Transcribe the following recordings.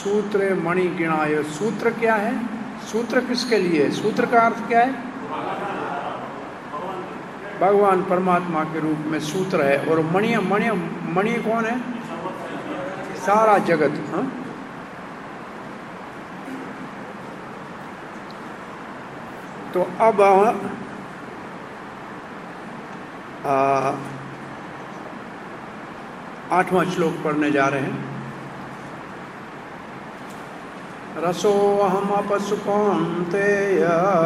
सूत्रे मणि गिणाय। सूत्र क्या है? सूत्र किसके लिए? सूत्र का अर्थ क्या है? भगवान परमात्मा के रूप में सूत्र है। और मणि मणि मणि कौन है? सारा जगत। हाँ, तो अब 8वां श्लोक पढ़ने जा रहे हैं। रसो अहम अपसु कौन्तेय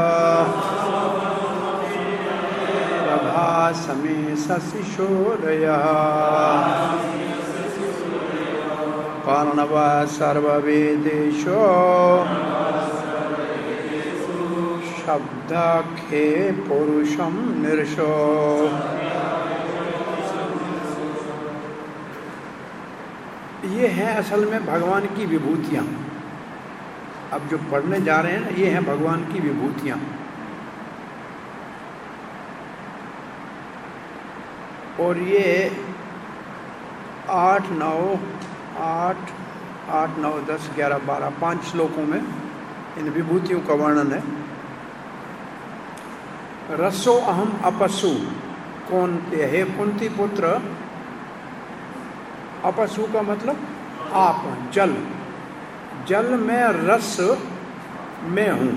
प्रभासमे शशिशोदयः कर्णवः सर्ववेदेषु शब्दाख्ये पुरुषं निर्षो। ये हैं असल में भगवान की विभूतियाँ। अब जो पढ़ने जा रहे हैं ना, ये हैं भगवान की विभूतियाँ। और ये 8, 9, 10, 11, 12 5 श्लोकों में इन विभूतियों का वर्णन है। रसो अहम अपसु कौन हे कुंती पुत्र। अपसु का मतलब आप, जल। जल में रस में हूँ,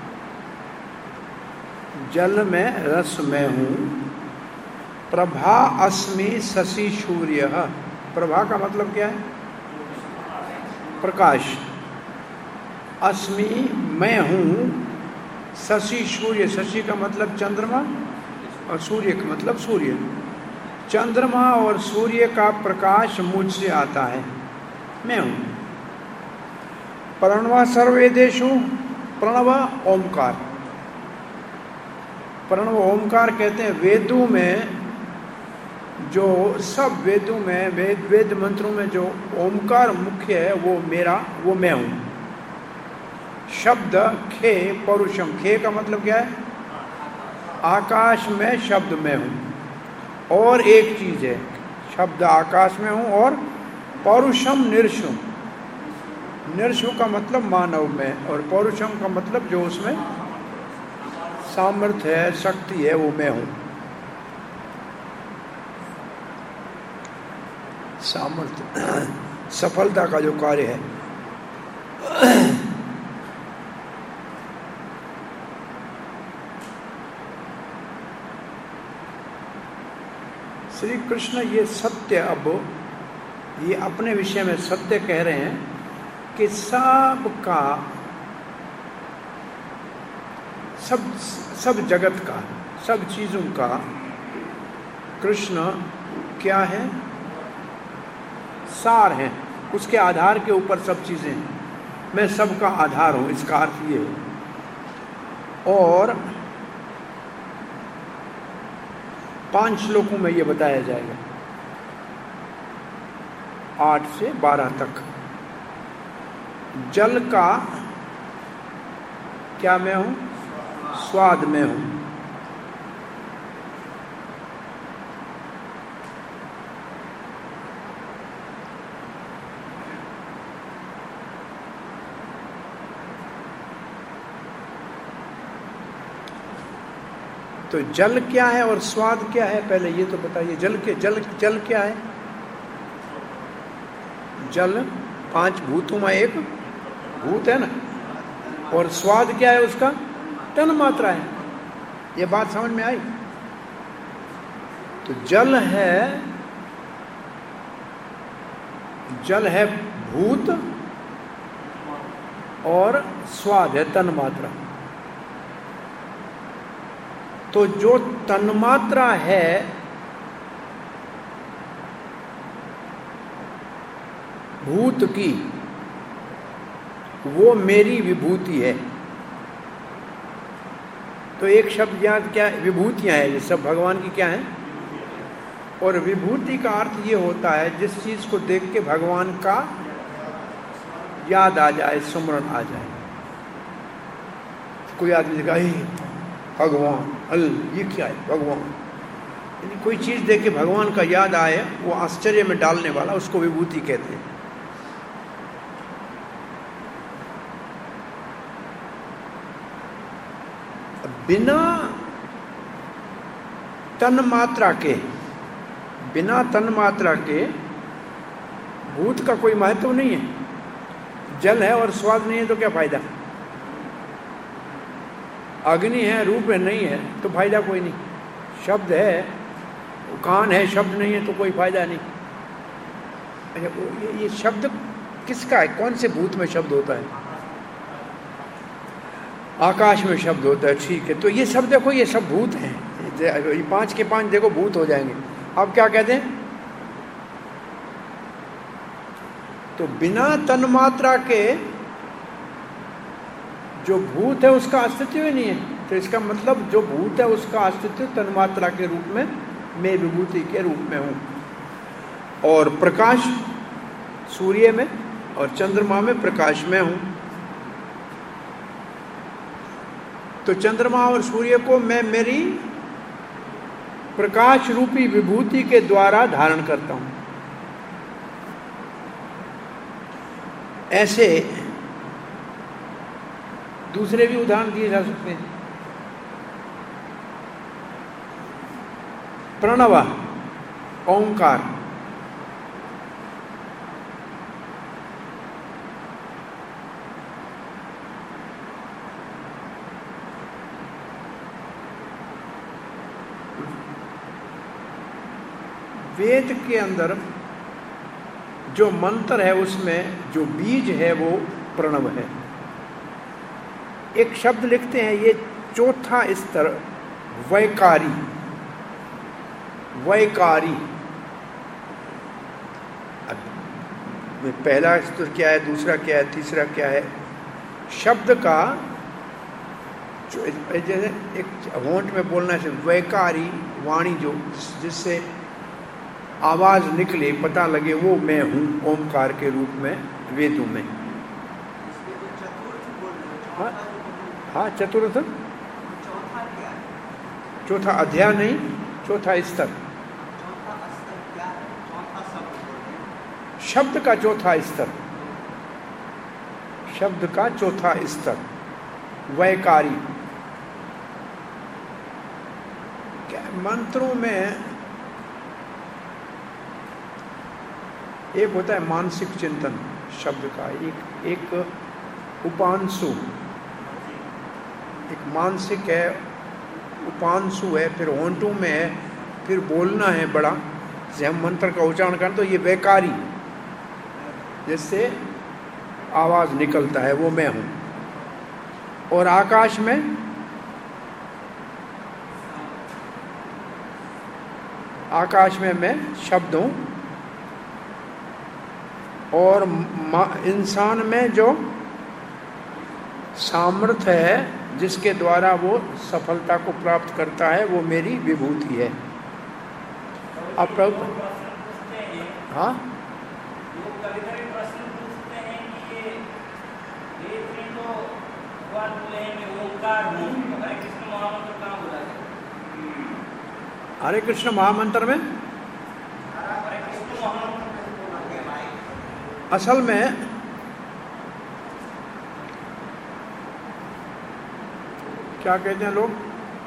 जल में रस में हूँ। प्रभा अस्मि शशि सूर्य। प्रभा का मतलब क्या है? प्रकाश। अस्मि मैं हूँ, शशि सूर्य। शशि का मतलब चंद्रमा और सूर्य का मतलब सूर्य। चंद्रमा और सूर्य का प्रकाश मुझसे आता है, मैं हूँ। प्रणव सर्ववेदेषु। प्रणव ओमकार। प्रणव ओमकार कहते हैं वेदों में, जो सब वेदों में वेद मंत्रों में जो ओमकार मुख्य है वो मैं हूँ। शब्द खे पौरुषम। खे का मतलब क्या है? आकाश में शब्द में हूँ। और एक चीज है, शब्द आकाश में हूँ और पौरुषम निर्षुम। निर्षु का मतलब मानव में, और पौरुषम का मतलब जो उसमें सामर्थ्य है, शक्ति है, वो मैं हूँ। सामर्थ्य सफलता का जो कार्य है। श्री कृष्ण ये सत्य, अब ये अपने विषय में सत्य कह रहे हैं कि सब जगत का, सब चीजों का कृष्ण क्या है? सार है। उसके आधार के ऊपर सब चीजें हैं। मैं सबका आधार हूं, इसका अर्थ ये है। और 5 श्लोकों में ये बताया जाएगा, 8 से 12 तक। जल का क्या मैं हूं? स्वाद में हूं। तो जल क्या है और स्वाद क्या है, पहले ये तो बताइए। जल क्या है? जल 5 भूतों में एक भूत है ना। और स्वाद क्या है उसका? तन मात्रा है। ये बात समझ में आई? तो जल है भूत और स्वाद है तन मात्रा। तो जो तन्मात्रा है भूत की, वो मेरी विभूति है। तो एक शब्द याद, क्या विभूतियां हैं, ये सब भगवान की क्या है? और विभूति का अर्थ ये होता है जिस चीज को देख के भगवान का याद आ जाए, स्मरण आ जाए। कोई आदमी कहे भगवान, ये क्या है? भगवान। यानी कोई चीज देख के भगवान का याद आए, वो आश्चर्य में डालने वाला, उसको विभूति कहते हैं। बिना तन मात्रा के, बिना तन मात्रा के भूत का कोई महत्व नहीं है। जल है और स्वाद नहीं है तो क्या फायदा? अग्नि है, रूप है, नहीं है तो फायदा कोई नहीं। शब्द है, कान है, शब्द नहीं है तो कोई फायदा नहीं। अच्छा, ये शब्द किसका है? कौन से भूत में शब्द होता है? आकाश में शब्द होता है, ठीक है। तो ये सब देखो, ये सब भूत हैं। ये 5 के 5 देखो भूत हो जाएंगे। अब क्या कहते हैं? तो बिना तन्मात्रा के जो भूत है उसका अस्तित्व ही नहीं है। तो इसका मतलब जो भूत है उसका अस्तित्व तन्मात्रा के रूप में, मैं विभूति के रूप में हूं। और प्रकाश सूर्य में और चंद्रमा में प्रकाश में हूं। तो चंद्रमा और सूर्य को मैं मेरी प्रकाश रूपी विभूति के द्वारा धारण करता हूं। ऐसे दूसरे भी उदाहरण दिए जा सकते हैं। प्रणव, ओंकार, वेद के अंदर जो मंत्र है उसमें जो बीज है वो प्रणव है। एक शब्द लिखते हैं, ये चौथा स्तर वैकारी। वैकारी पहला स्तर क्या है, दूसरा क्या है, तीसरा क्या है? शब्द का जैसे एक होंठ में बोलना है, वैकारी वाणी जो जिससे आवाज निकले, पता लगे वो मैं हूं, ओमकार के रूप में वेदों में। हाँ, चतुर्थ, चौथा अध्याय नहीं, चौथा स्तर, शब्द का चौथा स्तर, शब्द का चौथा स्तर वैकारी। मंत्रों में एक होता है मानसिक चिंतन शब्द का, एक उपांशु, एक मानसिक है, उपांशु है, फिर होंठों में है, फिर बोलना है बड़ा, जैसे हम मंत्र का उच्चारण करें तो ये वैकारी जिससे आवाज निकलता है वो मैं हूं। और आकाश में मैं शब्द हूं। और इंसान में जो सामर्थ्य है जिसके द्वारा वो सफलता को प्राप्त करता है वो मेरी विभूति है। अब प्रभु, हाँ, हरे कृष्ण महामंत्र में असल में क्या कहते हैं लोग,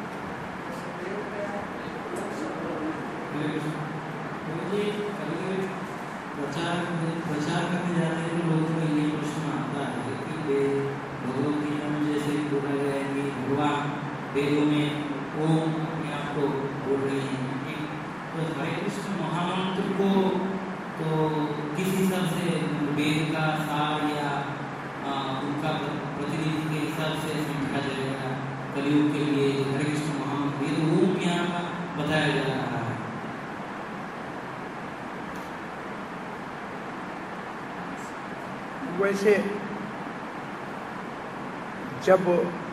प्रचार करने जाते हैं तो लोगों को ये प्रश्न आता है कि भगवत गीता में जैसे बोला गया है कि भगवान वेदों में ओम अपने आप को बोल रहे हैं, तो हरे कृष्ण महामंत्र को तो किस हिसाब से वेद का सार या उनका प्रतिनिधि के हिसाब से समझा जाएगा? कलयुग के लिए हरे कृष्ण महामंत्र वेद ओम यहाँ का बताया जा रहा है। वैसे जब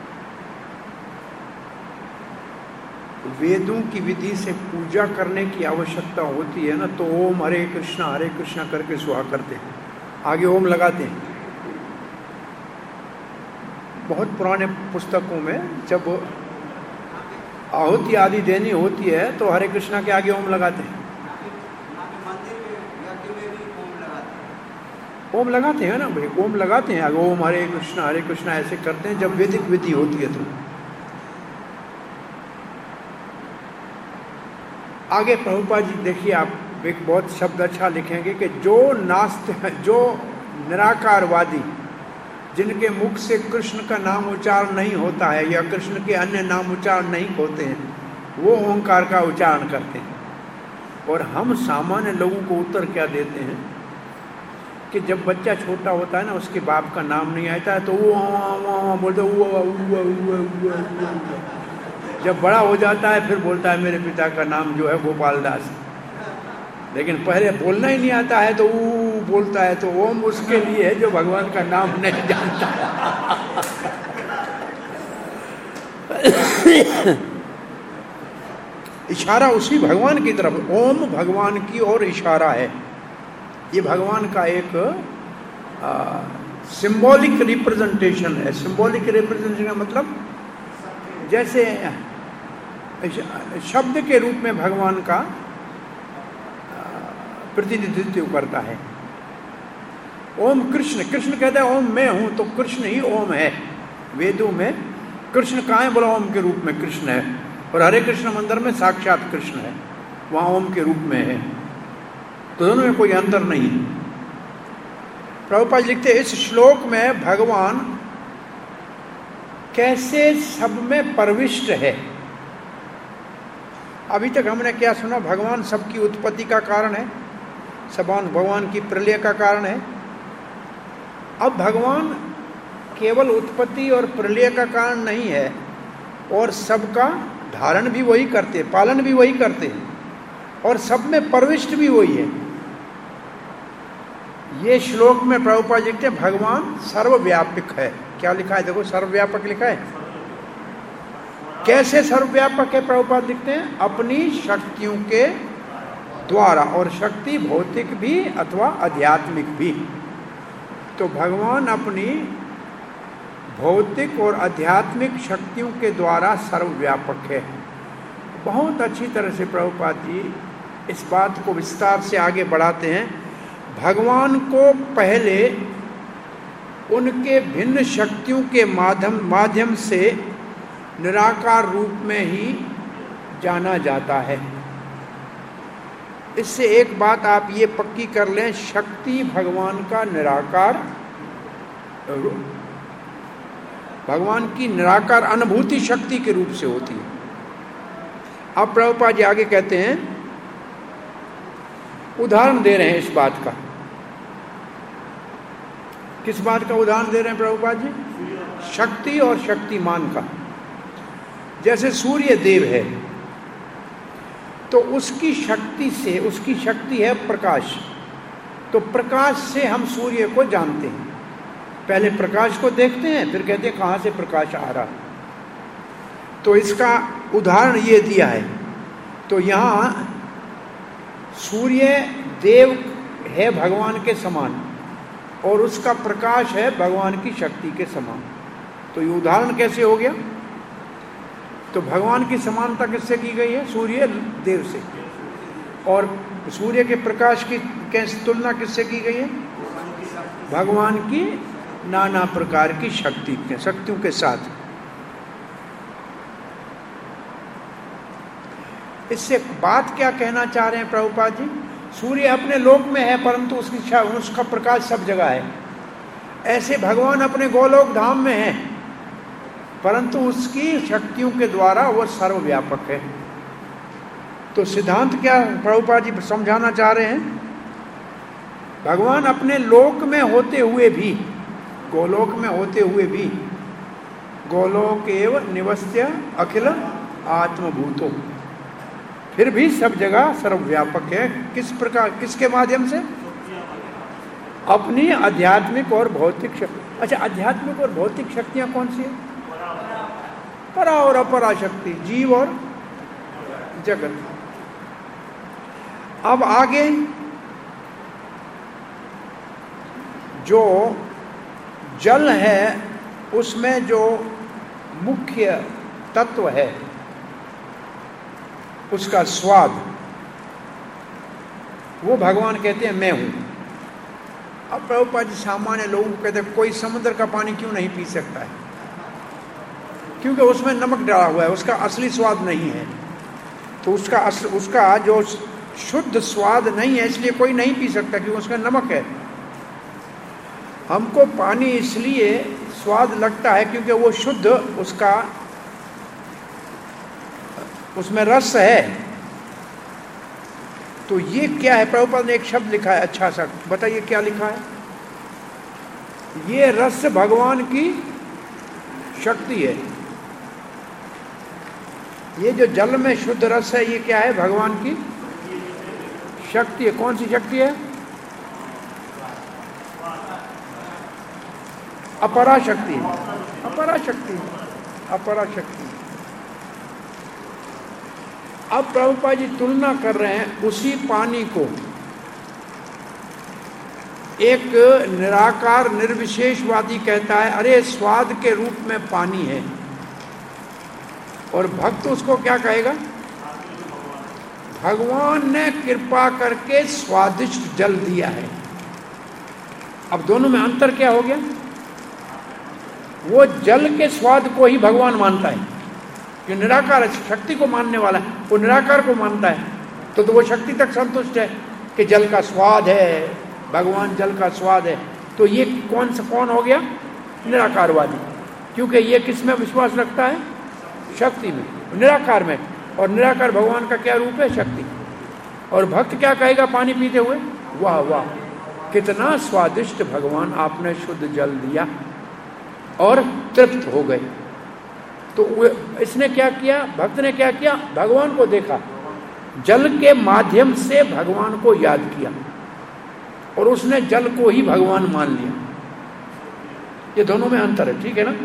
वेदों की विधि से पूजा करने की आवश्यकता होती है ना, तो ओम हरे कृष्णा करके सुहा करते हैं, आगे ओम लगाते हैं। बहुत पुराने पुस्तकों में जब आहुति आदि देनी होती है तो हरे कृष्णा के आगे ओम लगाते हैं। ओम लगाते हैं ना भाई, ओम लगाते हैं आगे, ओम हरे कृष्णा ऐसे करते हैं जब वैदिक विधि होती है। तो आगे प्रभुपाद जी देखिए, आप एक बहुत शब्द अच्छा लिखेंगे कि जो निराकारवादी, जिनके मुख से कृष्ण का नाम उच्चारण नहीं होता है या कृष्ण के अन्य नाम उच्चारण नहीं होते हैं, वो ओंकार का उच्चारण करते हैं। और हम सामान्य लोगों को उत्तर क्या देते हैं कि जब बच्चा छोटा होता है ना, उसके बाप का नाम नहीं आता है तो वो बोलते हुआ। जब बड़ा हो जाता है फिर बोलता है मेरे पिता का नाम जो है गोपाल दास, लेकिन पहले बोलना ही नहीं आता है तो वो बोलता है। तो ओम उसके लिए है जो भगवान का नाम नहीं जानता। इशारा उसी भगवान की तरफ, ओम भगवान की ओर इशारा है। ये भगवान का एक सिंबॉलिक रिप्रेजेंटेशन है। सिंबॉलिक रिप्रेजेंटेशन का मतलब जैसे शब्द के रूप में भगवान का प्रतिनिधित्व करता है। ओम कृष्ण, कृष्ण कहता है ओम मैं हूं, तो कृष्ण ही ओम है। वेदों में कृष्ण कहाँ है, बोला ओम के रूप में कृष्ण है। और हरे कृष्ण मंदिर में साक्षात कृष्ण है, वहां ओम के रूप में है। तो दोनों में कोई अंतर नहीं। प्रभुपाद लिखते इस श्लोक में भगवान कैसे सब में प्रविष्ट है। अभी तक हमने क्या सुना, भगवान सबकी उत्पत्ति का कारण है, भगवान की प्रलय का कारण है। अब भगवान केवल उत्पत्ति और प्रलय का कारण नहीं है, और सबका धारण भी वही करते, पालन भी वही करते हैं, और सब में प्रविष्ट भी वही है। ये श्लोक में प्रभुपाद लिखते हैं भगवान सर्वव्यापक है। क्या लिखा है, देखो सर्वव्यापक लिखा है। कैसे सर्वव्यापक है प्रभुपाद लिखते हैं, अपनी शक्तियों के द्वारा, और शक्ति भौतिक भी अथवा आध्यात्मिक भी। तो भगवान अपनी भौतिक और आध्यात्मिक शक्तियों के द्वारा सर्वव्यापक है। बहुत अच्छी तरह से प्रभुपाद जी इस बात को विस्तार से आगे बढ़ाते हैं। भगवान को पहले उनके भिन्न शक्तियों के माध्यम से निराकार रूप में ही जाना जाता है। इससे एक बात आप ये पक्की कर लें, शक्ति भगवान का निराकार, भगवान की निराकार अनुभूति शक्ति के रूप से होती है। अब प्रभुपाद जी आगे कहते हैं, उदाहरण दे रहे हैं इस बात का। किस बात का उदाहरण दे रहे हैं प्रभुपाद जी? शक्ति और शक्तिमान का। जैसे सूर्य देव है तो उसकी शक्ति से, उसकी शक्ति है प्रकाश, तो प्रकाश से हम सूर्य को जानते हैं। पहले प्रकाश को देखते हैं, फिर कहते हैं कहाँ से प्रकाश आ रहा। तो इसका उदाहरण ये दिया है। तो यहाँ सूर्य देव है भगवान के समान, और उसका प्रकाश है भगवान की शक्ति के समान। तो ये उदाहरण कैसे हो गया? तो भगवान की समानता किससे की गई है? सूर्य देव से। और सूर्य के प्रकाश की तुलना किससे की गई है? भगवान की नाना प्रकार की शक्तियों के साथ। इससे बात क्या कहना चाह रहे हैं प्रभुपाद जी? सूर्य अपने लोक में है, परंतु उसका प्रकाश सब जगह है। ऐसे भगवान अपने गोलोक धाम में है, परंतु उसकी शक्तियों के द्वारा वह सर्वव्यापक है। तो सिद्धांत क्या प्रभुपाद जी समझाना चाह रहे हैं? भगवान अपने लोक में होते हुए भी, गोलोक में होते हुए भी, गोलोक एव निवस्य अखिल आत्मभूतो, फिर भी सब जगह सर्वव्यापक है। किस प्रकार, किसके माध्यम से? अपनी आध्यात्मिक और भौतिक शक्ति। अच्छा, आध्यात्मिक और भौतिक शक्तियां कौन सी है? परा और अपरा शक्ति, जीव और जगत। अब आगे जो जल है उसमें जो मुख्य तत्व है उसका स्वाद, वो भगवान कहते हैं मैं हूं। अब प्रभुपाद जी सामान्य लोगों को कहते हैं कोई समुद्र का पानी क्यों नहीं पी सकता है? क्योंकि उसमें नमक डाला हुआ है, उसका असली स्वाद नहीं है। तो उसका जो शुद्ध स्वाद नहीं है, इसलिए कोई नहीं पी सकता क्योंकि उसमें नमक है। हमको पानी इसलिए स्वाद लगता है क्योंकि वो शुद्ध, उसमें रस है। तो ये क्या है? प्रभुपाद ने एक शब्द लिखा है अच्छा सा, बताइए क्या लिखा है? ये रस भगवान की शक्ति है। ये जो जल में शुद्ध रस है, ये क्या है? भगवान की शक्ति है। कौन सी शक्ति है? अपरा शक्ति, अपरा शक्ति, अपरा शक्ति। अब प्रभुपाद जी तुलना कर रहे हैं उसी पानी को। एक निराकार निर्विशेषवादी कहता है अरे स्वाद के रूप में पानी है, और भक्त उसको क्या कहेगा? भगवान ने कृपा करके स्वादिष्ट जल दिया है। अब दोनों में अंतर क्या हो गया? वो जल के स्वाद को ही भगवान मानता है, जो निराकार शक्ति को मानने वाला है वो निराकार को मानता है, तो वो शक्ति तक संतुष्ट है कि जल का स्वाद है, भगवान जल का स्वाद है। तो ये कौन हो गया? निराकारवादी, क्योंकि ये किस में विश्वास रखता है? शक्ति में, निराकार में। और निराकार भगवान का क्या रूप है? शक्ति। और भक्त क्या कहेगा पानी पीते हुए? वाह वाह, कितना स्वादिष्ट भगवान आपने शुद्ध जल दिया, और तृप्त हो गए। तो इसने क्या किया? भक्त ने क्या किया? भगवान को देखा, जल के माध्यम से भगवान को याद किया, और उसने जल को ही भगवान मान लिया। ये दोनों में अंतर है, ठीक है ना?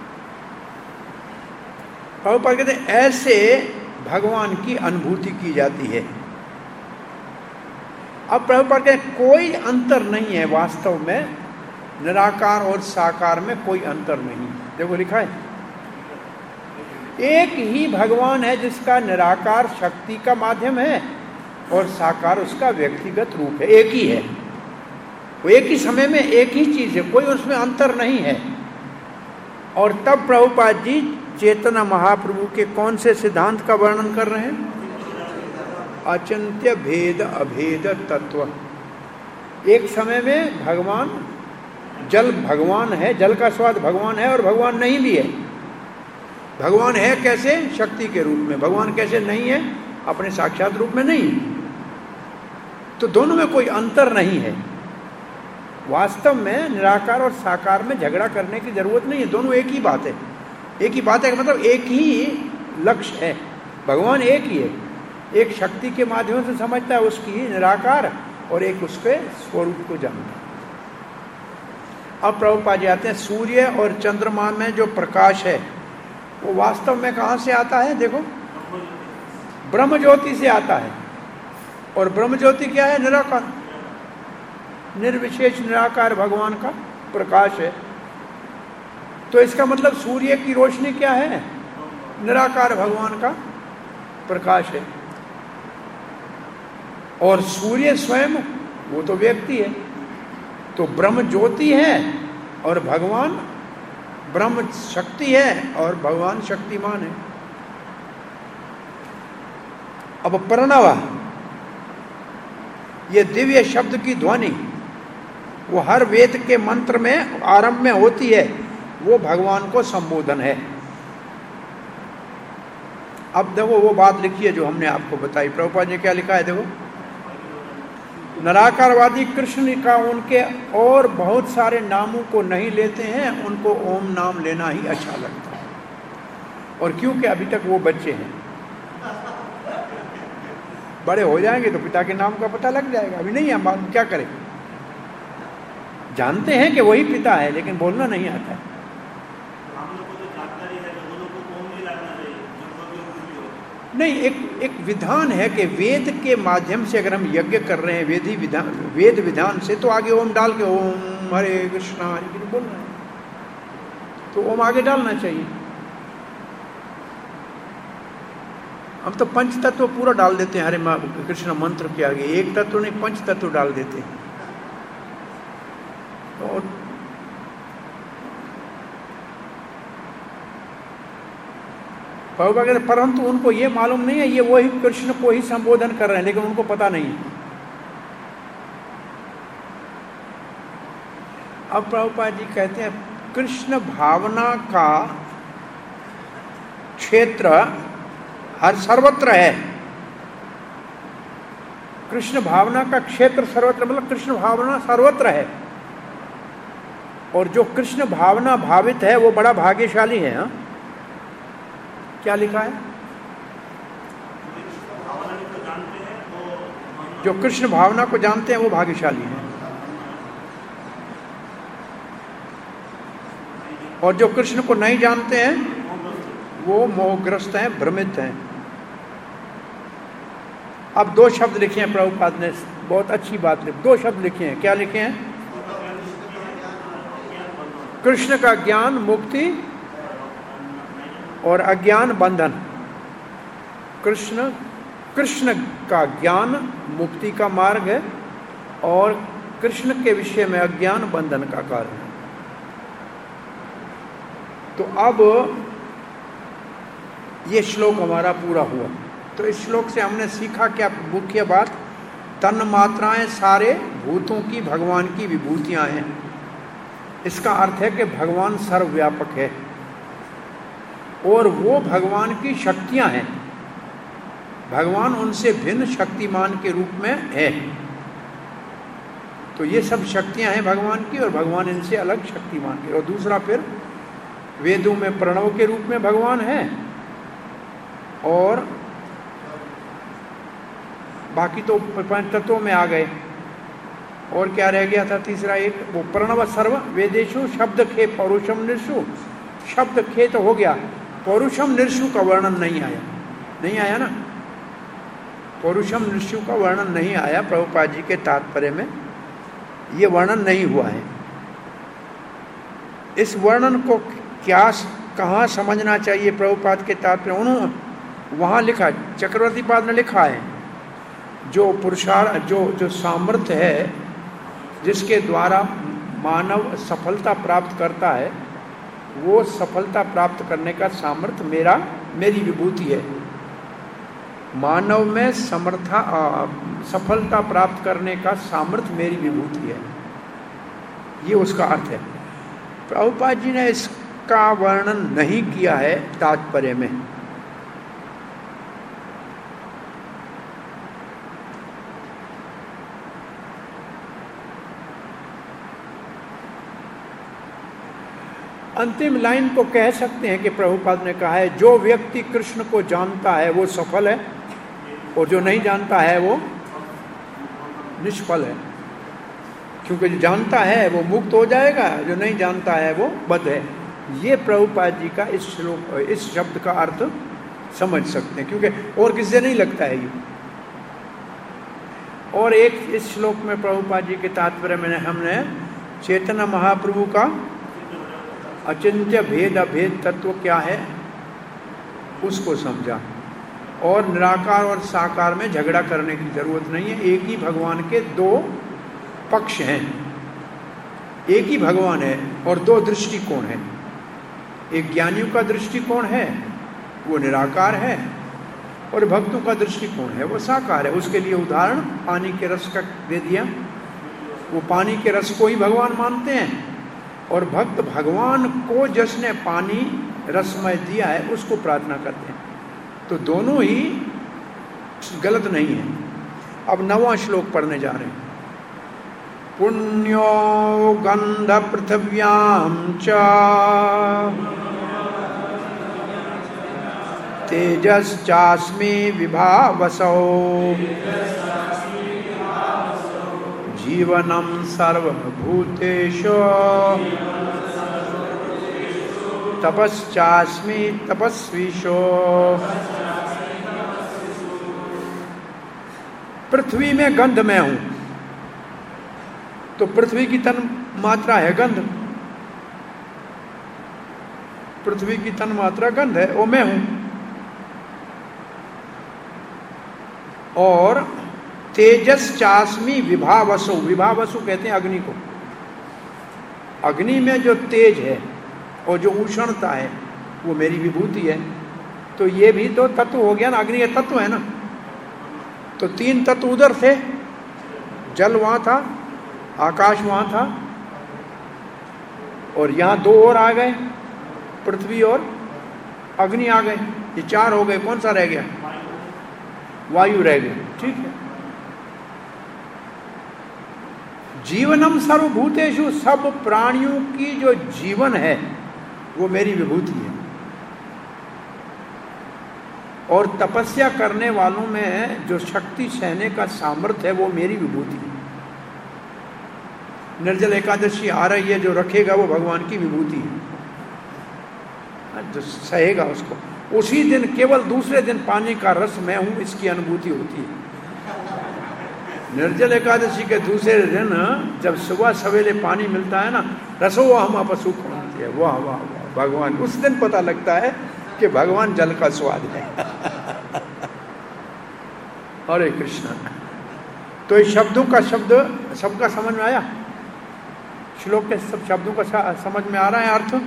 प्रभुपाद कहते हैं ऐसे भगवान की अनुभूति की जाती है। अब प्रभुपाद कहते हैं कोई अंतर नहीं है वास्तव में, निराकार और साकार में कोई अंतर नहीं। देखो लिखा है, एक ही भगवान है जिसका निराकार शक्ति का माध्यम है और साकार उसका व्यक्तिगत रूप है। एक ही है वो, एक ही समय में एक ही चीज है, कोई उसमें अंतर नहीं है। और तब प्रभुपाद जी चेतना महाप्रभु के कौन से सिद्धांत का वर्णन कर रहे हैं? अचिंत्य भेद अभेद तत्व। एक समय में भगवान, जल भगवान है, जल का स्वाद भगवान है और भगवान नहीं भी है। भगवान है कैसे? शक्ति के रूप में। भगवान कैसे नहीं है? अपने साक्षात रूप में नहीं। तो दोनों में कोई अंतर नहीं है। वास्तव में निराकार और साकार में झगड़ा करने की जरूरत नहीं है, दोनों एक ही बात है। एक ही बात है, मतलब एक ही लक्ष्य है। भगवान एक ही है, एक शक्ति के माध्यम से समझता है उसकी निराकार, और एक उसके स्वरूप को जानता है। अब प्रभुपाद जी आते हैं, सूर्य और चंद्रमा में जो प्रकाश है वो वास्तव में कहाँ से आता है? देखो, ब्रह्म ज्योति से आता है। और ब्रह्म ज्योति क्या है? निराकार, निर्विशेष निराकार भगवान का प्रकाश है। तो इसका मतलब सूर्य की रोशनी क्या है? निराकार भगवान का प्रकाश है। और सूर्य स्वयं वो तो व्यक्ति है। तो ब्रह्म ज्योति है और भगवान ब्रह्म शक्ति है और भगवान शक्तिमान है। अब प्रणव, ये दिव्य शब्द की ध्वनि वो हर वेद के मंत्र में आरंभ में होती है, वो भगवान को संबोधन है। अब देखो वो बात लिखी है जो हमने आपको बताई। प्रभुपाद ने क्या लिखा है? देखो, निराकारवादी कृष्ण का उनके और बहुत सारे नामों को नहीं लेते हैं, उनको ओम नाम लेना ही अच्छा लगता है। और क्योंकि अभी तक वो बच्चे हैं, बड़े हो जाएंगे तो पिता के नाम का पता लग जाएगा। अभी नहीं, हम क्या करें? जानते हैं कि वही पिता है, लेकिन बोलना नहीं आता है। नहीं, एक विधान है कि वेद के माध्यम से अगर हम यज्ञ कर रहे हैं वेद विधान से, तो आगे ओम डाल के ओम हरे कृष्णा हरे कृष्ण बोल रहे हैं, तो ओम आगे डालना चाहिए। हम तो पंच तत्व पूरा डाल देते हैं हरे कृष्ण मंत्र के आगे, एक तत्व नहीं पंच तत्व डाल देते हैं। प्रभुपाद कहते परंतु उनको ये मालूम नहीं है ये वही कृष्ण को ही संबोधन कर रहे हैं, लेकिन उनको पता नहीं है। अब प्रभुपाद जी कहते हैं कृष्ण भावना का क्षेत्र हर सर्वत्र है। कृष्ण भावना का क्षेत्र सर्वत्र, मतलब कृष्ण भावना सर्वत्र है। और जो कृष्ण भावना भावित है वो बड़ा भाग्यशाली है। हा? क्या लिखा है? जो कृष्ण भावना को जानते हैं वो भाग्यशाली है, और जो कृष्ण को नहीं जानते हैं वो मोहग्रस्त हैं, भ्रमित हैं। अब दो शब्द लिखे हैं प्रभुपाद ने, बहुत अच्छी बात लिखी, दो शब्द लिखे हैं। क्या लिखे हैं? कृष्ण का ज्ञान मुक्ति और अज्ञान बंधन। कृष्ण का ज्ञान मुक्ति का मार्ग है और कृष्ण के विषय में अज्ञान बंधन का कारण है। तो अब ये श्लोक हमारा पूरा हुआ। तो इस श्लोक से हमने सीखा क्या? मुख्य बात, तन मात्राएं सारे भूतों की भगवान की विभूतियां हैं। इसका अर्थ है कि भगवान सर्वव्यापक है और वो भगवान की शक्तियां हैं। भगवान उनसे भिन्न शक्तिमान के रूप में है। तो ये सब शक्तियां हैं भगवान की और भगवान इनसे अलग शक्तिमान के। और दूसरा फिर वेदों में प्रणव के रूप में भगवान है और बाकी तो पंच तत्वों में आ गए। और क्या रह गया था तीसरा? एक वो प्रणव सर्व वेदेशु शब्द खे पौरुषम निर्षु। शब्द खे तो हो गया, पौरुषम निर्षु का वर्णन नहीं आया। नहीं आया ना, पौरुषम निर्षु का वर्णन नहीं आया। प्रभुपाद जी के तात्पर्य में ये वर्णन नहीं हुआ है। इस वर्णन को क्या कहाँ समझना चाहिए प्रभुपाद के तात्पर्य? उन्होंने वहाँ लिखा, चक्रवर्ती पाद ने लिखा है, जो पुरुषार्थ जो सामर्थ्य है जिसके द्वारा मानव सफलता प्राप्त करता है, वो सफलता प्राप्त करने का सामर्थ्य मेरी विभूति है। मानव में सफलता प्राप्त करने का सामर्थ्य मेरी विभूति है, ये उसका अर्थ है। प्रभुपाद जी ने इसका वर्णन नहीं किया है तात्पर्य में। अंतिम लाइन को कह सकते हैं कि प्रभुपाद ने कहा है, जो व्यक्ति कृष्ण को जानता है वो सफल है और जो नहीं जानता है वो निष्फल है। क्योंकि जो जानता है वो मुक्त हो जाएगा, जो नहीं जानता है वो बद्ध है। ये प्रभुपाद जी का इस शब्द का अर्थ समझ सकते हैं, क्योंकि और किससे नहीं लगता है ये। और एक इस श्लोक में प्रभुपाद जी के तात्पर्य में हमने चैतन्य महाप्रभु का अचिंत्य भेद अभेद तत्व क्या है उसको समझा। और निराकार और साकार में झगड़ा करने की जरूरत नहीं है। एक ही भगवान के दो पक्ष हैं, एक ही भगवान है और दो दृष्टिकोण हैं। एक ज्ञानियों का दृष्टिकोण है वो निराकार है और भक्तों का दृष्टिकोण है वो साकार है। उसके लिए उदाहरण पानी के रस का दे दिया। वो पानी के रस को ही भगवान मानते हैं और भक्त भगवान को जिसने पानी रसमय दिया है उसको प्रार्थना करते हैं। तो दोनों ही गलत नहीं है। अब 9वां श्लोक पढ़ने जा रहे हैं। पुण्यो गंध पृथिव्याम च तेजश्चास्मि विभावसौ जीवनम सर्वभूतेषु तपश्चास्मि तपस्वीषु। पृथ्वी में गंध मैं हूं, तो पृथ्वी की तन मात्रा है गंध। पृथ्वी की तन मात्रा गंध है, वो मैं हूं। और तेजश्चास्मि विभावसु। विभावसु कहते हैं अग्नि को। अग्नि में जो तेज है और जो उष्णता है वो मेरी विभूति है। तो ये भी तो तत्व हो गया ना, अग्नि ये तत्व है ना। तो 3 तत्व उधर थे, जल वहां था, आकाश वहां था, और यहां 2 और आ गए, पृथ्वी और अग्नि आ गए। ये 4 हो गए, कौन सा रह गया? वायु रह गया। ठीक है। जीवनम सर्वभूतेषु, सब प्राणियों की जो जीवन है वो मेरी विभूति है। और तपस्या करने वालों में जो शक्ति सहने का सामर्थ्य है वो मेरी विभूति है। निर्जल एकादशी आ रही है, जो रखेगा वो भगवान की विभूति है, जो सहेगा उसको। उसी दिन, केवल दूसरे दिन पानी का रस मैं हूं, इसकी अनुभूति होती है। निर्जल एकादशी के दूसरे दिन जब सुबह सवेरे पानी मिलता है ना, रसो हम अपसुख होती है, वाह वाह वाह भगवान, उस दिन पता लगता है कि भगवान जल का स्वाद है। हरे कृष्णा। तो इस शब्दों का शब्द सबका समझ में आया? श्लोक के सब शब्दों का समझ में आ रहा है अर्थ?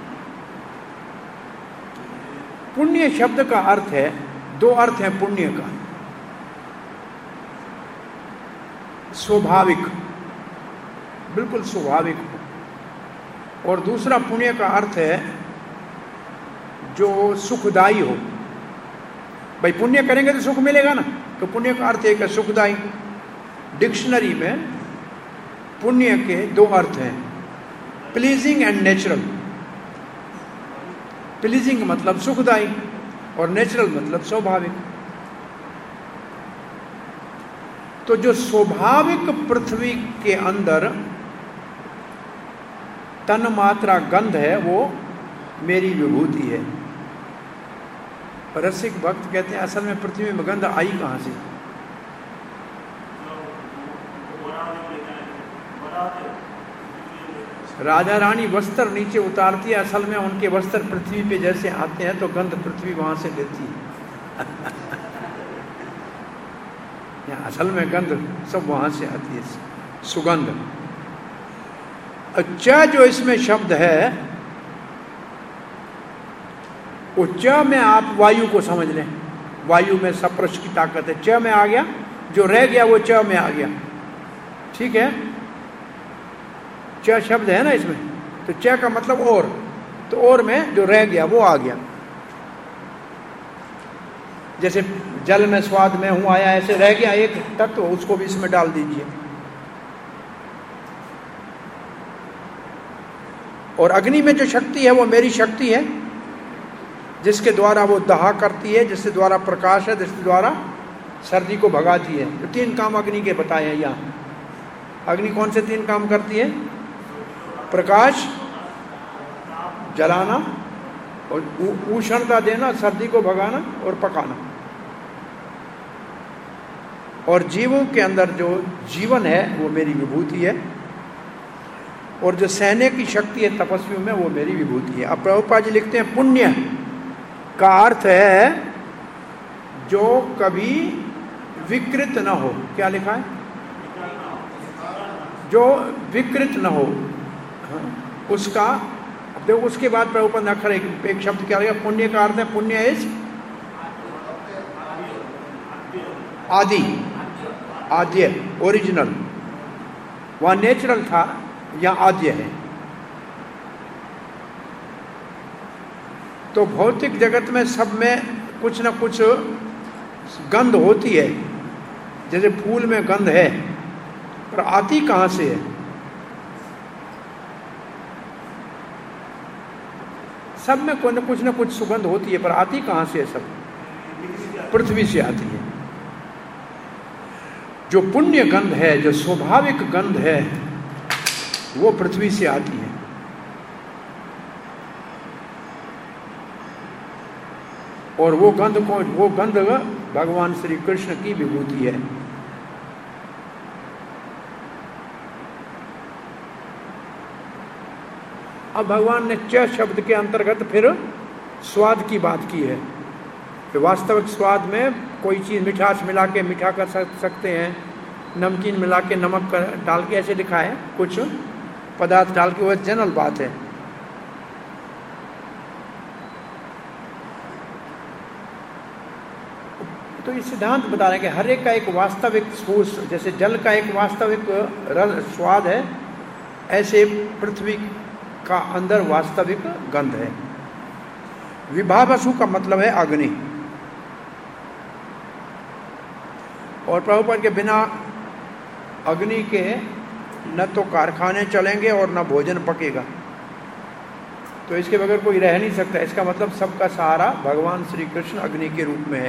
पुण्य शब्द का अर्थ है, 2 अर्थ है पुण्य का। स्वाभाविक, बिल्कुल स्वाभाविक हो, और दूसरा पुण्य का अर्थ है जो सुखदायी हो। भाई पुण्य करेंगे तो सुख मिलेगा ना, तो पुण्य का अर्थ एक है सुखदायी। डिक्शनरी में पुण्य के 2 अर्थ हैं, प्लीजिंग एंड नेचुरल। प्लीजिंग मतलब सुखदायी और नेचुरल मतलब स्वाभाविक। तो जो स्वाभाविक पृथ्वी के अंदर तन मात्रा गंध है वो मेरी विभूति है। रसिक भक्त कहते हैं असल में पृथ्वी में गंध आई कहां से? राजा रानी वस्त्र नीचे उतारती है, असल में उनके वस्त्र पृथ्वी पे जैसे आते हैं तो गंध पृथ्वी वहां से लेती है। या असल में गंध सब वहां से आती है, सुगंध। अच्छा, जो इसमें शब्द है वो च में आप वायु को समझ लें। वायु में सप्रश की ताकत है, च में आ गया, जो रह गया वो च में आ गया। ठीक है, च शब्द है ना इसमें, तो च का मतलब और, तो और में जो रह गया वो आ गया। जैसे जल में स्वाद में हूं आया, ऐसे रह गया एक तत्व, उसको भी इसमें डाल दीजिए। और अग्नि में जो शक्ति है वो मेरी शक्ति है, जिसके द्वारा वो दहा करती है, जिसके द्वारा प्रकाश है, जिसके द्वारा सर्दी को भगाती है। तो 3 काम अग्नि के बताए हैं यहाँ। अग्नि कौन से 3 काम करती है? प्रकाश, जलाना और उष्णता देना, सर्दी को भगाना और पकाना। और जीवों के अंदर जो जीवन है वो मेरी विभूति है, और जो सहने की शक्ति है तपस्वियों में वो मेरी विभूति है। अब प्रभुपाद जी लिखते हैं पुण्य का अर्थ है जो कभी विकृत न हो। क्या लिखा है? जो विकृत न हो, उसका। देखो उसके बाद प्रभुपाद ने अक्षर एक शब्द क्या लिखा? पुण्य का अर्थ है, पुण्य इज आदि, आद्य, ओरिजिनल। वहां नेचुरल था, यहाँ आद्य है। तो भौतिक जगत में सब में कुछ न कुछ गंध होती है, जैसे फूल में गंध है, पर आती कहाँ से है? सब में कुछ न कुछ सुगंध होती है, पर आती कहाँ से है? सब पृथ्वी से आती है। जो पुण्य गंध है, जो स्वाभाविक गंध है, वो पृथ्वी से आती है। और वो गंध भगवान श्री कृष्ण की विभूति है। अब भगवान ने च शब्द के अंतर्गत फिर स्वाद की बात की है कि वास्तविक स्वाद में कोई चीज़ मिठास मिला के मीठा कर सकते हैं, नमकीन मिला के नमक डाल के, ऐसे लिखा है, कुछ पदार्थ डाल के, वह जनरल बात है। तो ये सिद्धांत बता रहे हैं कि हर एक का एक वास्तविक सोर्स, जैसे जल का एक वास्तविक स्वाद है, ऐसे पृथ्वी का अंदर वास्तविक गंध है। विभावसु का मतलब है अग्नि। और प्रभुपाद के बिना अग्नि के न तो कारखाने चलेंगे और न भोजन पकेगा, तो इसके बगैर कोई रह नहीं सकता। इसका मतलब सबका सहारा भगवान श्री कृष्ण अग्नि के रूप में है।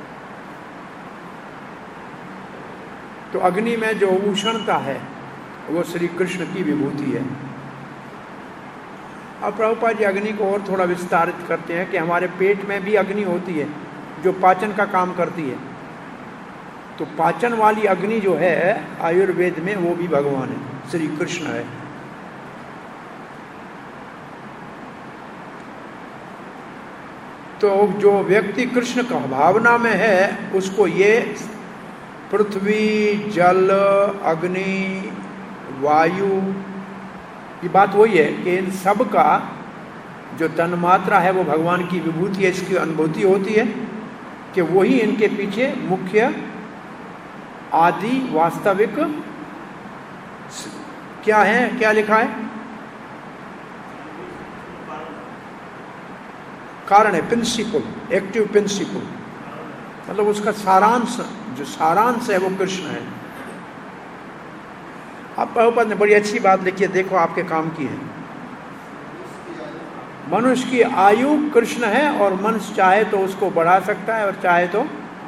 तो अग्नि में जो उष्णता है वो श्री कृष्ण की विभूति है। अब प्रभुपाद जी अग्नि को और थोड़ा विस्तारित करते हैं कि हमारे पेट में भी अग्नि होती है जो पाचन का काम करती है। तो पाचन वाली अग्नि जो है आयुर्वेद में वो भी भगवान है, श्री कृष्ण है। तो जो व्यक्ति कृष्ण का भावना में है उसको ये पृथ्वी, जल, अग्नि, वायु, ये बात वही है कि इन सब का जो तन्मात्रा है वो भगवान की विभूति है। इसकी अनुभूति होती है कि वही इनके पीछे मुख्य आदि वास्तविक क्या है, क्या लिखा है, कारण है, प्रिंसिपल, एक्टिव प्रिंसिपल, मतलब उसका सारांश, जो सारांश है वो कृष्ण है। अब प्रभुपाद ने बड़ी अच्छी बात लिखी है, देखो आपके काम की है। मनुष्य की आयु कृष्ण है और मनुष्य चाहे तो उसको बढ़ा सकता है और चाहे तो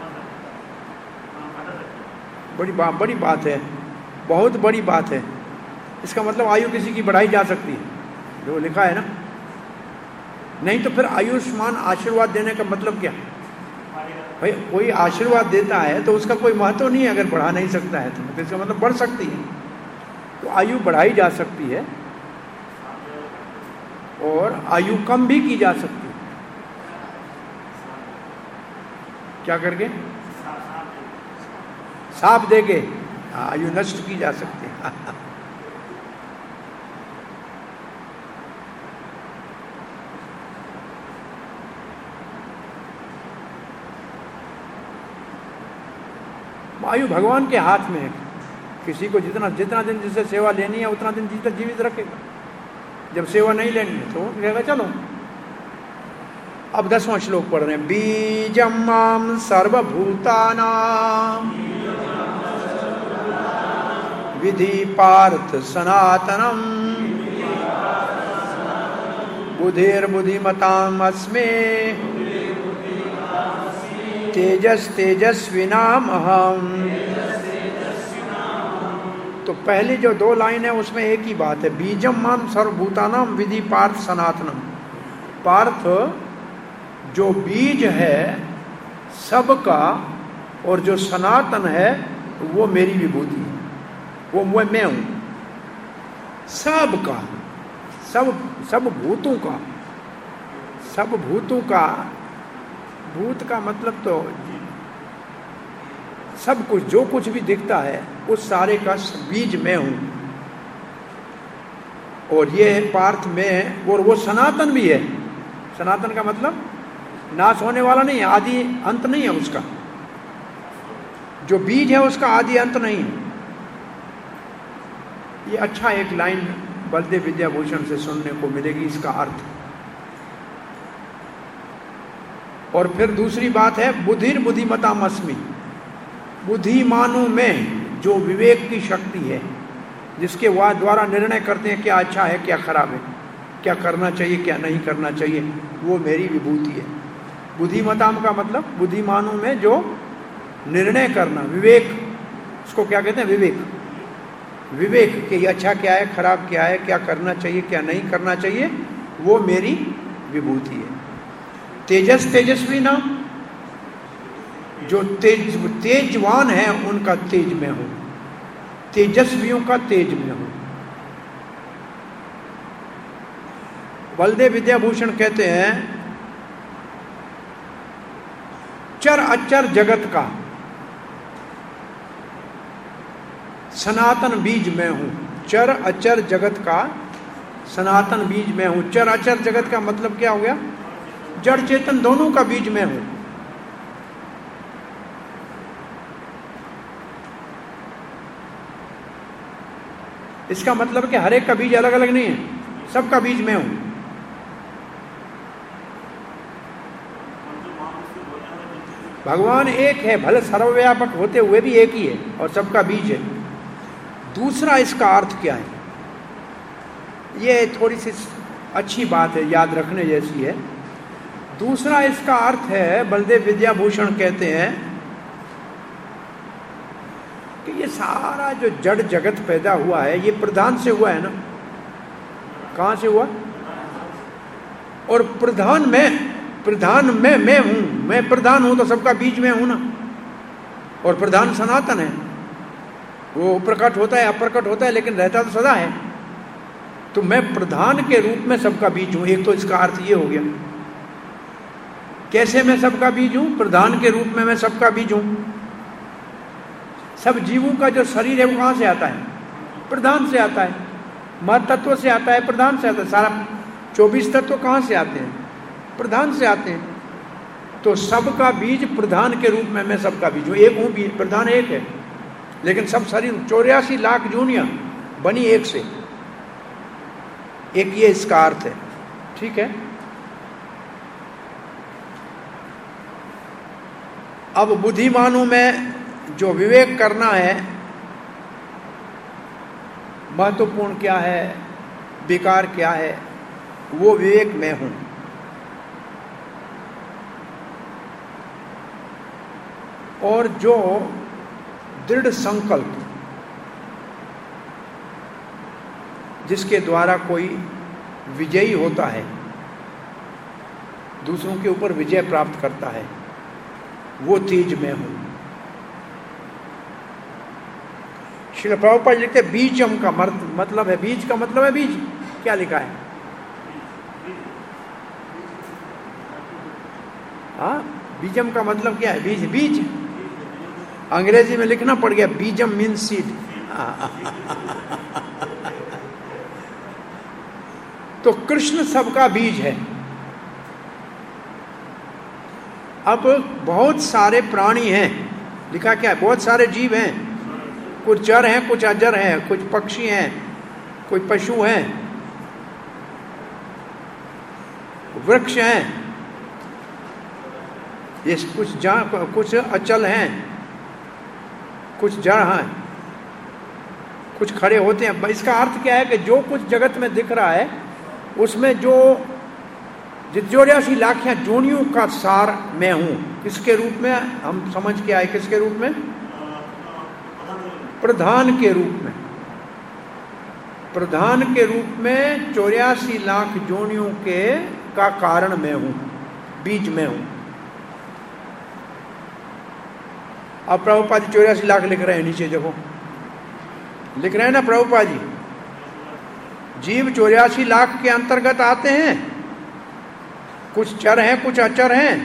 बड़ी बात है, बहुत बड़ी बात है। इसका मतलब आयु किसी की बढ़ाई जा सकती है, जो लिखा है ना। नहीं तो फिर आयुष्मान आशीर्वाद देने का मतलब क्या? भाई कोई आशीर्वाद देता है तो उसका कोई महत्व नहीं है अगर बढ़ा नहीं सकता है तो इसका मतलब बढ़ सकती है। तो आयु बढ़ाई जा सकती है और आयु कम भी की जा सकती है। क्या करके? साफ देके आयु नष्ट की जा सकती है। आयु भगवान के हाथ में है। किसी को जितना दिन जिससे सेवा लेनी है उतना दिन जीवित रखेगा। जब सेवा नहीं लेनी है तो कहेगा चलो। अब 10वां श्लोक पढ़ रहे हैं। बीजम माम सर्वभूतानां विधि पार्थ सनातनम बुद्धिर्बुद्धिमताम् अस्मे तेजस्विनाम अहम। तो पहली जो 2 लाइन है उसमें एक ही बात है। बीजम माम सर्वभूतानाम विधि पार्थ सनातनम। पार्थ जो बीज है सबका और जो सनातन है वो मेरी विभूति है, वो मैं हूं। सबका, सब भूतों का, सब भूतों का, भूत का मतलब तो सब कुछ, जो कुछ भी दिखता है उस सारे का बीज मैं हूं। और ये पार्थ में, और वो सनातन भी है। सनातन का मतलब नाश होने वाला नहीं है, आदि अंत नहीं है उसका। जो बीज है उसका आदि अंत नहीं है। ये अच्छा एक लाइन बलदेव विद्याभूषण से सुनने को मिलेगी इसका अर्थ। और फिर दूसरी बात है बुद्धिर्बुद्धिमताम् अस्मि। बुद्धिमानों में जो विवेक की शक्ति है, जिसके द्वारा निर्णय करते हैं क्या अच्छा है क्या खराब है, क्या करना चाहिए क्या नहीं करना चाहिए, वो मेरी विभूति है। बुद्धिमताम् का मतलब बुद्धिमानों में जो निर्णय करना, विवेक, उसको क्या कहते हैं? विवेक। विवेक कि अच्छा क्या है खराब क्या है, क्या करना चाहिए क्या नहीं करना चाहिए, वो मेरी विभूति है। तेजस्वी नाम, जो तेजवान है उनका तेज में हूं, तेजस्वियों का तेज में हूं। बलदेव विद्याभूषण कहते हैं चर अचर जगत का सनातन बीज मैं हूं। चर अचर जगत का सनातन बीज मैं हूं। चर अचर जगत का मतलब क्या हो गया? जड़ चेतन दोनों का बीज मैं हूं। इसका मतलब कि हर एक का बीज अलग अलग नहीं है, सबका बीज मैं हूं। भगवान एक है, भले सर्वव्यापक होते हुए भी एक ही है और सबका बीज है। दूसरा इसका अर्थ क्या है, ये थोड़ी सी अच्छी बात है, याद रखने जैसी है। दूसरा इसका अर्थ है, बलदेव विद्याभूषण कहते हैं कि ये सारा जो जड़ जगत पैदा हुआ है ये प्रधान से हुआ है ना। कहां से हुआ? और प्रधान में मैं हूं, मैं प्रधान हूं तो सबका बीज में हूं ना। और प्रधान सनातन है, वो प्रकट होता है अप्रकट होता है लेकिन रहता तो सदा है। तो मैं प्रधान के रूप में सबका बीज हूं। एक तो इसका अर्थ ये हो गया। कैसे मैं सबका बीज हूं? प्रधान के रूप में मैं सबका बीज हूं। सब जीवों का जो शरीर है वो कहां से आता है? प्रधान से आता है। महतत्व से आता है, प्रधान से आता है। सारा 24 तत्व कहां से आते हैं? प्रधान से आते हैं। तो सबका बीज प्रधान के रूप में मैं सबका बीज हूं। एक हूं, प्रधान एक है लेकिन सब शरीर 84 लाख जूनिया बनी एक से। एक ये इसका अर्थ है, ठीक है। अब बुद्धिमानों में जो विवेक करना है, महत्वपूर्ण क्या है, विकार क्या है, वो विवेक में हूं। और जो दृढ़ संकल्प जिसके द्वारा कोई विजयी होता है, दूसरों के ऊपर विजय प्राप्त करता है, वो तेज में हूं। श्रील प्रभुपाद लिखते बीजम का मतलब है, बीज का मतलब है बीज। क्या लिखा है? हाँ, बीजम का मतलब क्या है? बीज। बीज अंग्रेजी में लिखना पड़ गया, बीजम मीन सीड। तो कृष्ण सबका बीज है। अब बहुत सारे प्राणी हैं, लिखा क्या है? बहुत सारे जीव हैं। कुछ जड़ हैं, कुछ अजर हैं, कुछ पक्षी हैं, कुछ पशु हैं, वृक्ष हैं, ये कुछ अचल हैं, कुछ जड़ हैं, कुछ खड़े होते हैं। इसका अर्थ क्या है कि जो कुछ जगत में दिख रहा है उसमें जो 84 लाख जोनियों का सार मैं हूं। किसके रूप में? हम समझ के आए, किसके रूप में? प्रधान के रूप में। प्रधान के रूप में 84 लाख जोनियों का कारण मैं हूं, बीज में हूं। अब प्रभुपाद जी 84 लाख लिख रहे हैं, नीचे देखो लिख रहे हैं ना प्रभुपाद जी। जीव 84 लाख के अंतर्गत आते हैं। कुछ चर हैं, कुछ अचर हैं,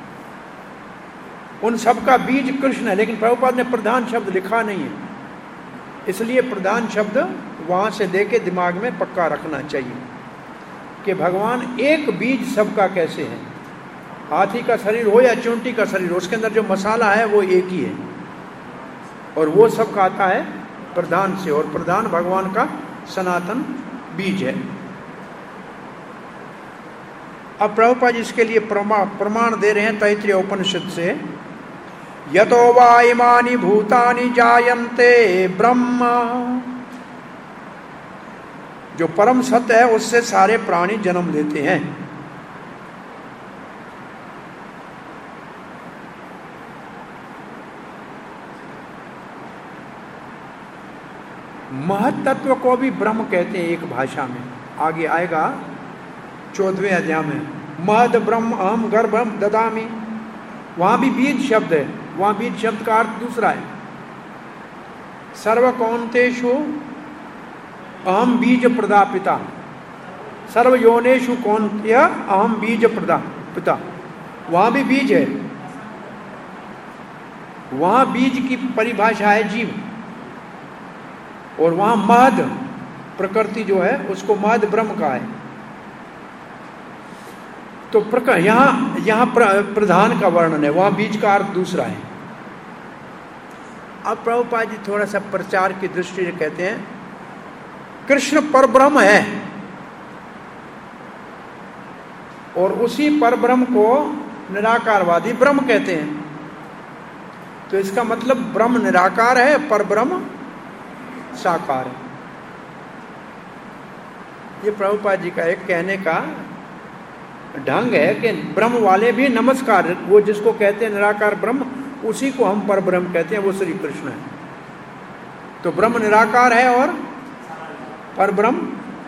उन सबका बीज कृष्ण है। लेकिन प्रभुपाद ने प्रधान शब्द लिखा नहीं है, इसलिए प्रधान शब्द वहां से लेके दिमाग में पक्का रखना चाहिए कि भगवान एक बीज सबका कैसे है। हाथी का शरीर हो या चूंटी का शरीर, उसके अंदर जो मसाला है वो एक ही है और वो सब खाता है प्रधान से। और प्रधान भगवान का सनातन बीज है। अब प्रभुपाद जी इसके लिए प्रमाण दे रहे हैं तैत्तिरीय उपनिषद से। यतो वा इमानि भूतानि जायन्ते ब्रह्म, जो परम सत्य है उससे सारे प्राणी जन्म लेते हैं। महत्त्व को भी ब्रह्म कहते हैं एक भाषा में, आगे आएगा 14वें अध्याय में। महद ब्रह्म अहम गर्भम ददामि, वहां भी बीज शब्द है। वहां बीज शब्द का अर्थ दूसरा है। सर्व कौन्तेषु अहम बीज प्रदापिता, सर्व योनेषु कौन्तेय अहम बीज प्रदापिता, वहां भी बीज है। वहां बीज की परिभाषा है जीव, और वहां महद प्रकृति जो है उसको महद ब्रह्म का है। तो यहां प्रधान का वर्णन है, वहां बीज का अर्थ दूसरा है। अब प्रभुपाद जी थोड़ा सा प्रचार की दृष्टि से कहते हैं कृष्ण परब्रह्म है और उसी परब्रह्म को निराकारवादी ब्रह्म कहते हैं। तो इसका मतलब ब्रह्म निराकार है, परब्रह्म साकार है। ये प्रभुपाद जी का एक कहने का ढंग है कि ब्रह्म वाले भी नमस्कार, वो जिसको कहते हैं निराकार ब्रह्म, उसी को हम परब्रह्म कहते हैं, वो श्री कृष्ण है। तो ब्रह्म निराकार है और परब्रह्म,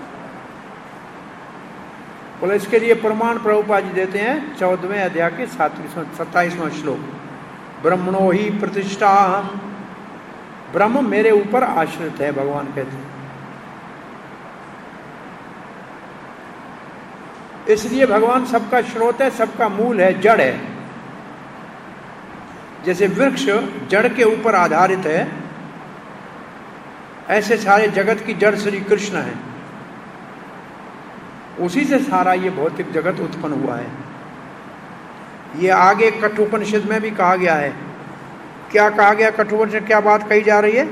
बोले इसके लिए प्रमाण प्रभुपाद जी देते हैं 14वें अध्याय के 27वां श्लोक, ब्रह्मणो ही प्रतिष्ठा, ब्रह्म मेरे ऊपर आश्रित है, भगवान कहते हैं। इसलिए भगवान सबका स्रोत है, सबका मूल है, जड़ है। जैसे वृक्ष जड़ के ऊपर आधारित है, ऐसे सारे जगत की जड़ श्री कृष्ण है। उसी से सारा ये भौतिक जगत उत्पन्न हुआ है। ये आगे कठोपनिषद में भी कहा गया है। क्या कहा गया कठोपनिषद, क्या बात कही जा रही है?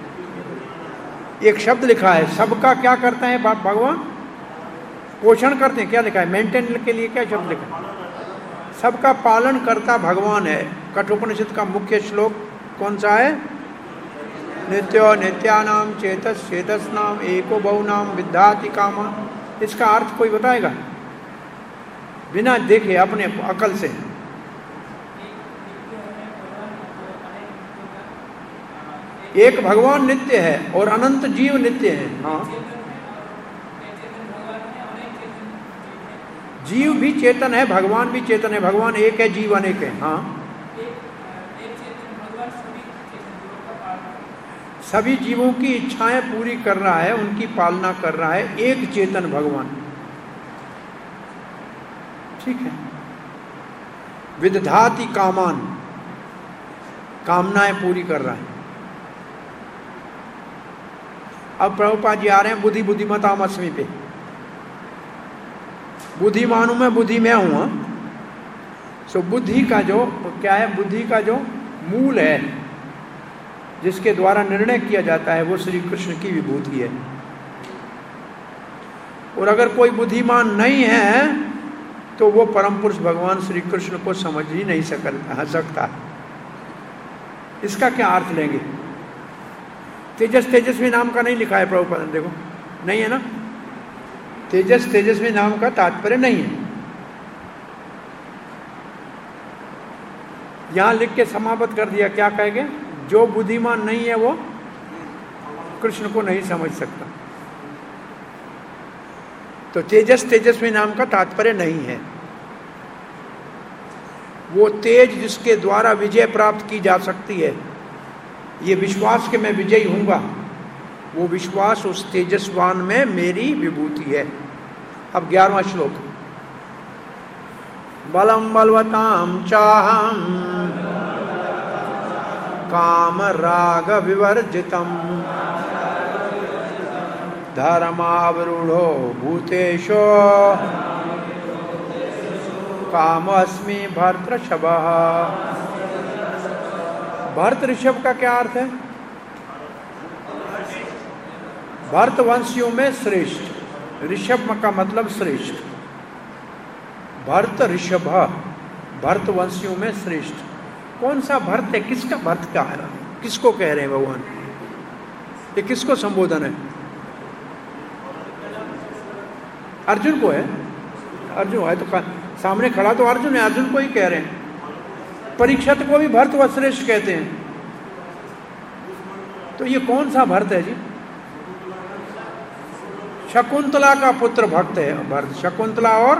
एक शब्द लिखा है, सबका क्या करता है भगवान? पोषण करते हैं। क्या लिखा है? मेंटेन के लिए क्या शब्द लिखा है? सबका पालन करता भगवान है। कठोपनिषद का मुख्य श्लोक कौन सा है? नित्यो नित्यानाम चेतस चेतसनाम एको बहुनाम विद्याति कामा। इसका अर्थ कोई बताएगा? बिना देखे अपने अकल से। एक भगवान नित्य है और अनंत जीव नित्य है। हाँ, जीव भी चेतन है, भगवान भी चेतन है। भगवान एक है, जीव अनेक है। हाँ, सभी जीवों की इच्छाएं पूरी कर रहा है, उनकी पालना कर रहा है, एक चेतन भगवान। ठीक है। विदधाति कामान, कामनाएं पूरी कर रहा है। अब प्रभुपाद जी आ रहे हैं बुद्धि बुद्धिमतामस्मि पे। बुद्धिमान हूं मैं, बुद्धि में हूं। सो बुद्धि का जो क्या है, बुद्धि का जो मूल है, जिसके द्वारा निर्णय किया जाता है, वो श्री कृष्ण की विभूति है। और अगर कोई बुद्धिमान नहीं है तो वो परम पुरुष भगवान श्री कृष्ण को समझ ही नहीं सकता। इसका क्या अर्थ लेंगे? तेजस तेजस्वी नाम का नहीं लिखा है प्रभुपाद ने, देखो नहीं है ना। तेजस तेजस्वी नाम का तात्पर्य नहीं है। यहां लिख के समाप्त कर दिया। क्या कहेंगे? जो बुद्धिमान नहीं है वो कृष्ण को नहीं समझ सकता। तो तेजस तेजस्वी नाम का तात्पर्य नहीं है। वो तेज जिसके द्वारा विजय प्राप्त की जा सकती है, ये विश्वास के मैं विजयी हूंगा, वो विश्वास उस तेजस्वान में मेरी विभूति है। अब 11वां श्लोक, बलम बलवताम चाहम काम राग विवर्जितम धर्मावरूढ़ो भूतेषु कामस्मि भर्तृषभः। भर्त ऋषभ का क्या अर्थ है? भर्त वंशियों में श्रेष्ठ। ऋषभ का मतलब श्रेष्ठ। भर्त ऋषभ, भर्त वंशियों में श्रेष्ठ। कौन सा भर्त है? किसका भर्त का है? किसको कह रहे हैं भगवान? ये किसको संबोधन है? अर्जुन को है। अर्जुन है तो सामने खड़ा तो अर्जुन है, अर्जुन को ही कह रहे हैं। परीक्षित को भी भर्त व श्रेष्ठ कहते हैं। तो ये कौन सा भर्त है जी? शकुंतला का पुत्र भक्त है भर्त। शकुंतला और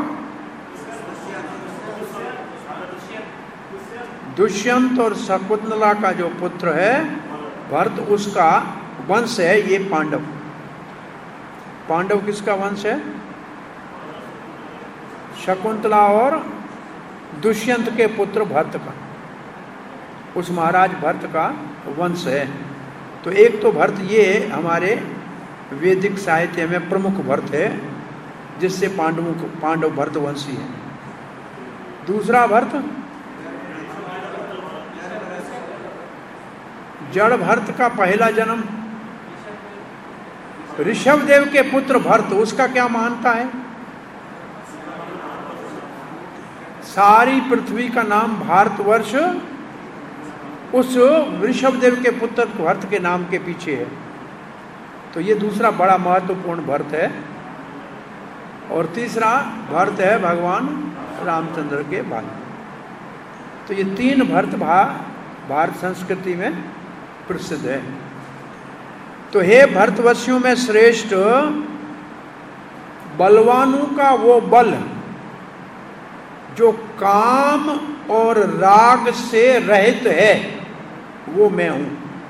दुष्यंत और शकुंतला का जो पुत्र है भरत, उसका वंश है ये पांडव। पांडव किसका वंश है? शकुंतला और दुष्यंत के पुत्र भरत का, उस महाराज भरत का वंश है। तो एक तो भरत ये हमारे वैदिक साहित्य में प्रमुख भरत है, जिससे पांडव भरत वंशी है। दूसरा भरत जड़ भरत का पहला जन्म ऋषभदेव के पुत्र भरत, उसका क्या मानता है? सारी पृथ्वी का नाम भारतवर्ष उस ऋषभदेव के पुत्र भरत के नाम के पीछे है। तो ये दूसरा बड़ा महत्वपूर्ण भरत है। और तीसरा भरत है भगवान रामचंद्र के भाई। तो ये तीन भरत भारत संस्कृति में प्रसिद्ध है। तो हे भरतवर्षियों में श्रेष्ठ, बलवानों का वो बल जो काम और राग से रहित है, वो मैं हूं।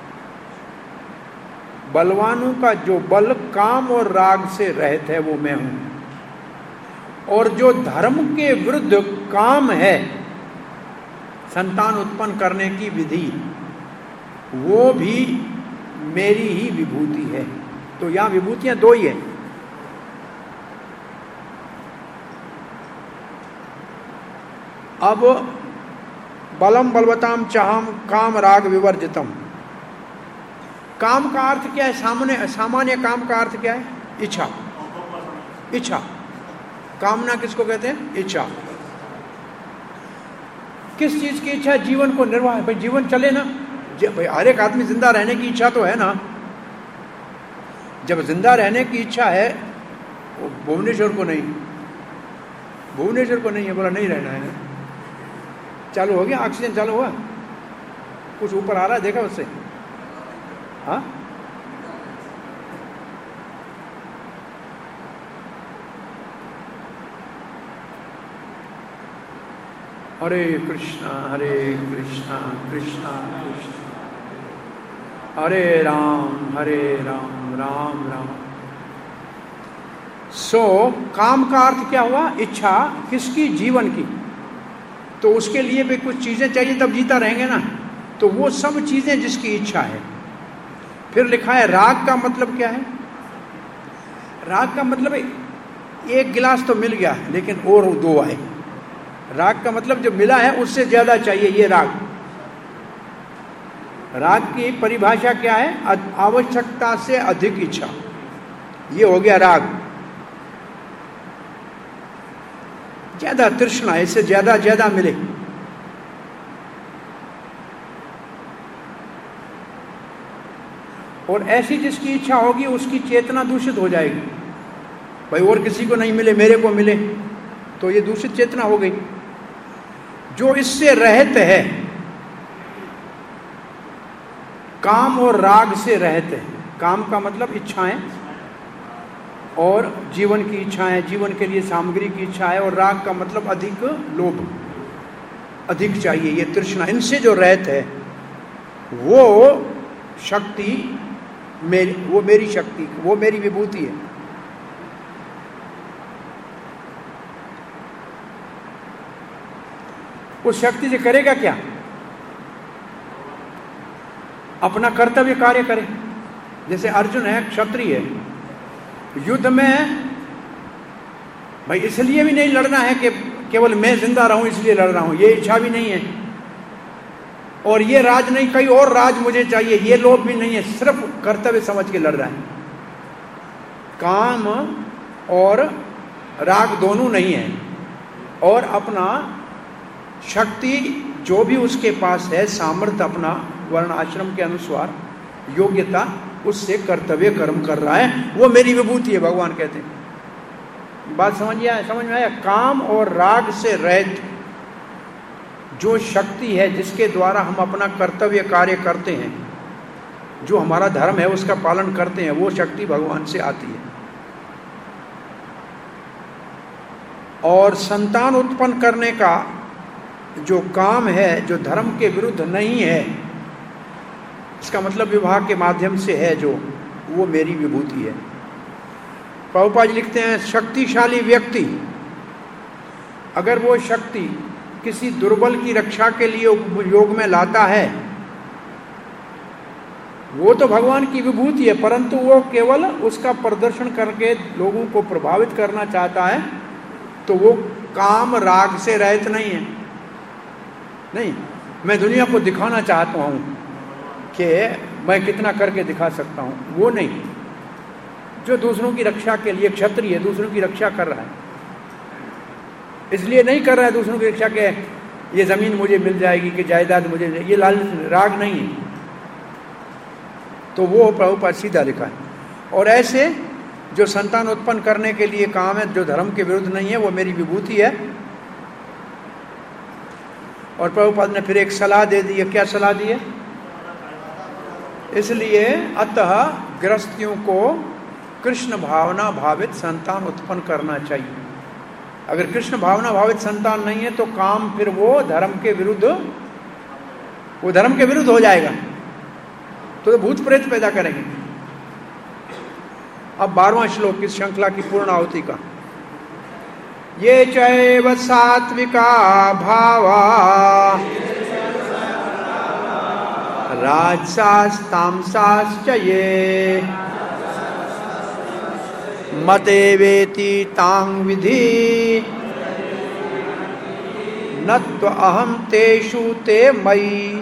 बलवानों का जो बल काम और राग से रहित है, वो मैं हूं। और जो धर्म के विरुद्ध काम है, संतान उत्पन्न करने की विधि, वो भी मेरी ही विभूति है। तो यहां विभूतियां दो ही है। अब बलम बलवताम चाहम काम राग विवर्जितम। काम का अर्थ क्या है? सामान्य काम का अर्थ क्या है? इच्छा। इच्छा, कामना किसको कहते हैं? इच्छा। किस चीज की इच्छा? जीवन को निर्वाह, भाई जीवन चले ना, भाई हर एक आदमी जिंदा रहने की इच्छा तो है ना। जब जिंदा रहने की इच्छा है, वो भुवनेश्वर को नहीं है, बोला नहीं रहना है। चालू हो गया, ऑक्सीजन चालू हुआ, कुछ ऊपर आ रहा है, देखा उससे? हाँ, हरे कृष्णा कृष्णा कृष्णा हरे राम राम राम। सो काम का अर्थ क्या हुआ? इच्छा। किसकी? जीवन की। तो उसके लिए भी कुछ चीजें चाहिए, तब जीता रहेंगे ना। तो वो सब चीजें जिसकी इच्छा है। फिर लिखा है राग का मतलब क्या है? राग का मतलब एक गिलास तो मिल गया, लेकिन और दो आए। राग का मतलब जो मिला है उससे ज्यादा चाहिए, ये राग। राग की परिभाषा क्या है? आवश्यकता से अधिक इच्छा, ये हो गया राग। ज्यादा तृष्णा, इससे ज्यादा मिले। और ऐसी जिसकी इच्छा होगी उसकी चेतना दूषित हो जाएगी। भाई और किसी को नहीं मिले, मेरे को मिले, तो ये दूषित चेतना हो गई। जो इससे रहित है, काम और राग से रहित है। काम का मतलब इच्छाएं, और जीवन की इच्छाएं, जीवन के लिए सामग्री की इच्छा है। और राग का मतलब अधिक लोभ, अधिक चाहिए, ये तृष्णा। इनसे जो रहित है वो शक्ति वो मेरी शक्ति, वो मेरी विभूति है। उस शक्ति से करेगा क्या? अपना कर्तव्य कार्य करे। जैसे अर्जुन है, क्षत्रिय है, युद्ध में भाई इसलिए भी नहीं लड़ना है कि केवल मैं जिंदा रहूं इसलिए लड़ रहा हूं, ये इच्छा भी नहीं है। और ये राज नहीं, कहीं और राज मुझे चाहिए, ये लोभ भी नहीं है। सिर्फ कर्तव्य समझ के लड़ रहा है। काम और राग दोनों नहीं है। और अपना शक्ति जो भी उसके पास है, सामर्थ्य, अपना वर्ण आश्रम के अनुसार योग्यता, उससे कर्तव्य कर्म कर रहा है, वो मेरी विभूति है, भगवान कहते हैं। बात समझ में आया? काम और राग से रहित जो शक्ति है, जिसके द्वारा हम अपना कर्तव्य कार्य करते हैं, जो हमारा धर्म है उसका पालन करते हैं, वो शक्ति भगवान से आती है। और संतान उत्पन्न करने का जो काम है, जो धर्म के विरुद्ध नहीं है, इसका मतलब विवाह के माध्यम से है, जो वो मेरी विभूति है। प्रभुपाद जी लिखते हैं, शक्तिशाली व्यक्ति अगर वो शक्ति किसी दुर्बल की रक्षा के लिए उपयोग में लाता है, वो तो भगवान की विभूति है, परंतु वो केवल उसका प्रदर्शन करके लोगों को प्रभावित करना चाहता है, तो वो काम राग से रहित नहीं है। नहीं, मैं दुनिया को दिखाना चाहता हूं कि मैं कितना करके दिखा सकता हूं, वो नहीं। जो दूसरों की रक्षा के लिए क्षत्रिय है, दूसरों की रक्षा कर रहा है, इसलिए नहीं कर रहा है दूसरों की रक्षा के ये जमीन मुझे मिल जाएगी कि जायदाद मुझे, ये लालच राग नहीं है, तो वो प्रभुपाद सीधा लिखा है। और ऐसे जो संतान उत्पन्न करने के लिए काम है, जो धर्म के विरुद्ध नहीं है, वो मेरी विभूति है। और प्रभुपाद ने फिर एक सलाह दे दी है। क्या सलाह दी है? इसलिए अतः गृहस्थियों को कृष्ण भावना भावित संतान उत्पन्न करना चाहिए। अगर कृष्ण भावना भावित संतान नहीं है तो काम फिर वो धर्म के विरुद्ध हो जाएगा, तो भूत प्रेत पैदा करेंगे। अब 12वां श्लोक इस श्रृंखला की पूर्ण आहुति का। ये चैव सात्विका भावा राजसास्तामसाश्च ये मते वेति तांग विधि न त्वहं तेषु ते मयि।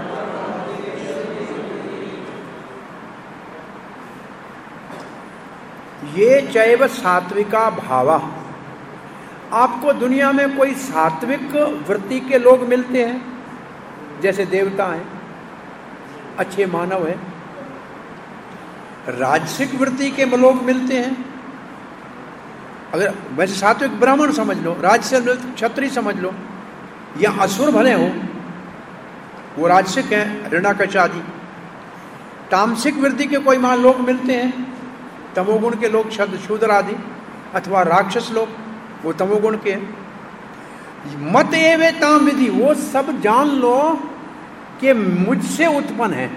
ये चैव सात्विका भावा, आपको दुनिया में कोई सात्विक वृत्ति के लोग मिलते हैं, जैसे देवता हैं, अच्छे मानव हैं। राजसिक वृत्ति के लोग मिलते हैं, अगर वैसे सात्विक ब्राह्मण समझ लो, राजसिक क्षत्रिय समझ लो, या असुर भले हो, वो राजसिक हैं, हिरण्यकश्यप आदि। तामसिक वृत्ति के कोई लोग मिलते हैं, तमोगुण के लोग, शूद्र आदि, अथवा राक्षस लोग, वो तमोगुण के हैं। मत एवे ताम विधि, वो सब जान लो कि मुझसे उत्पन्न है।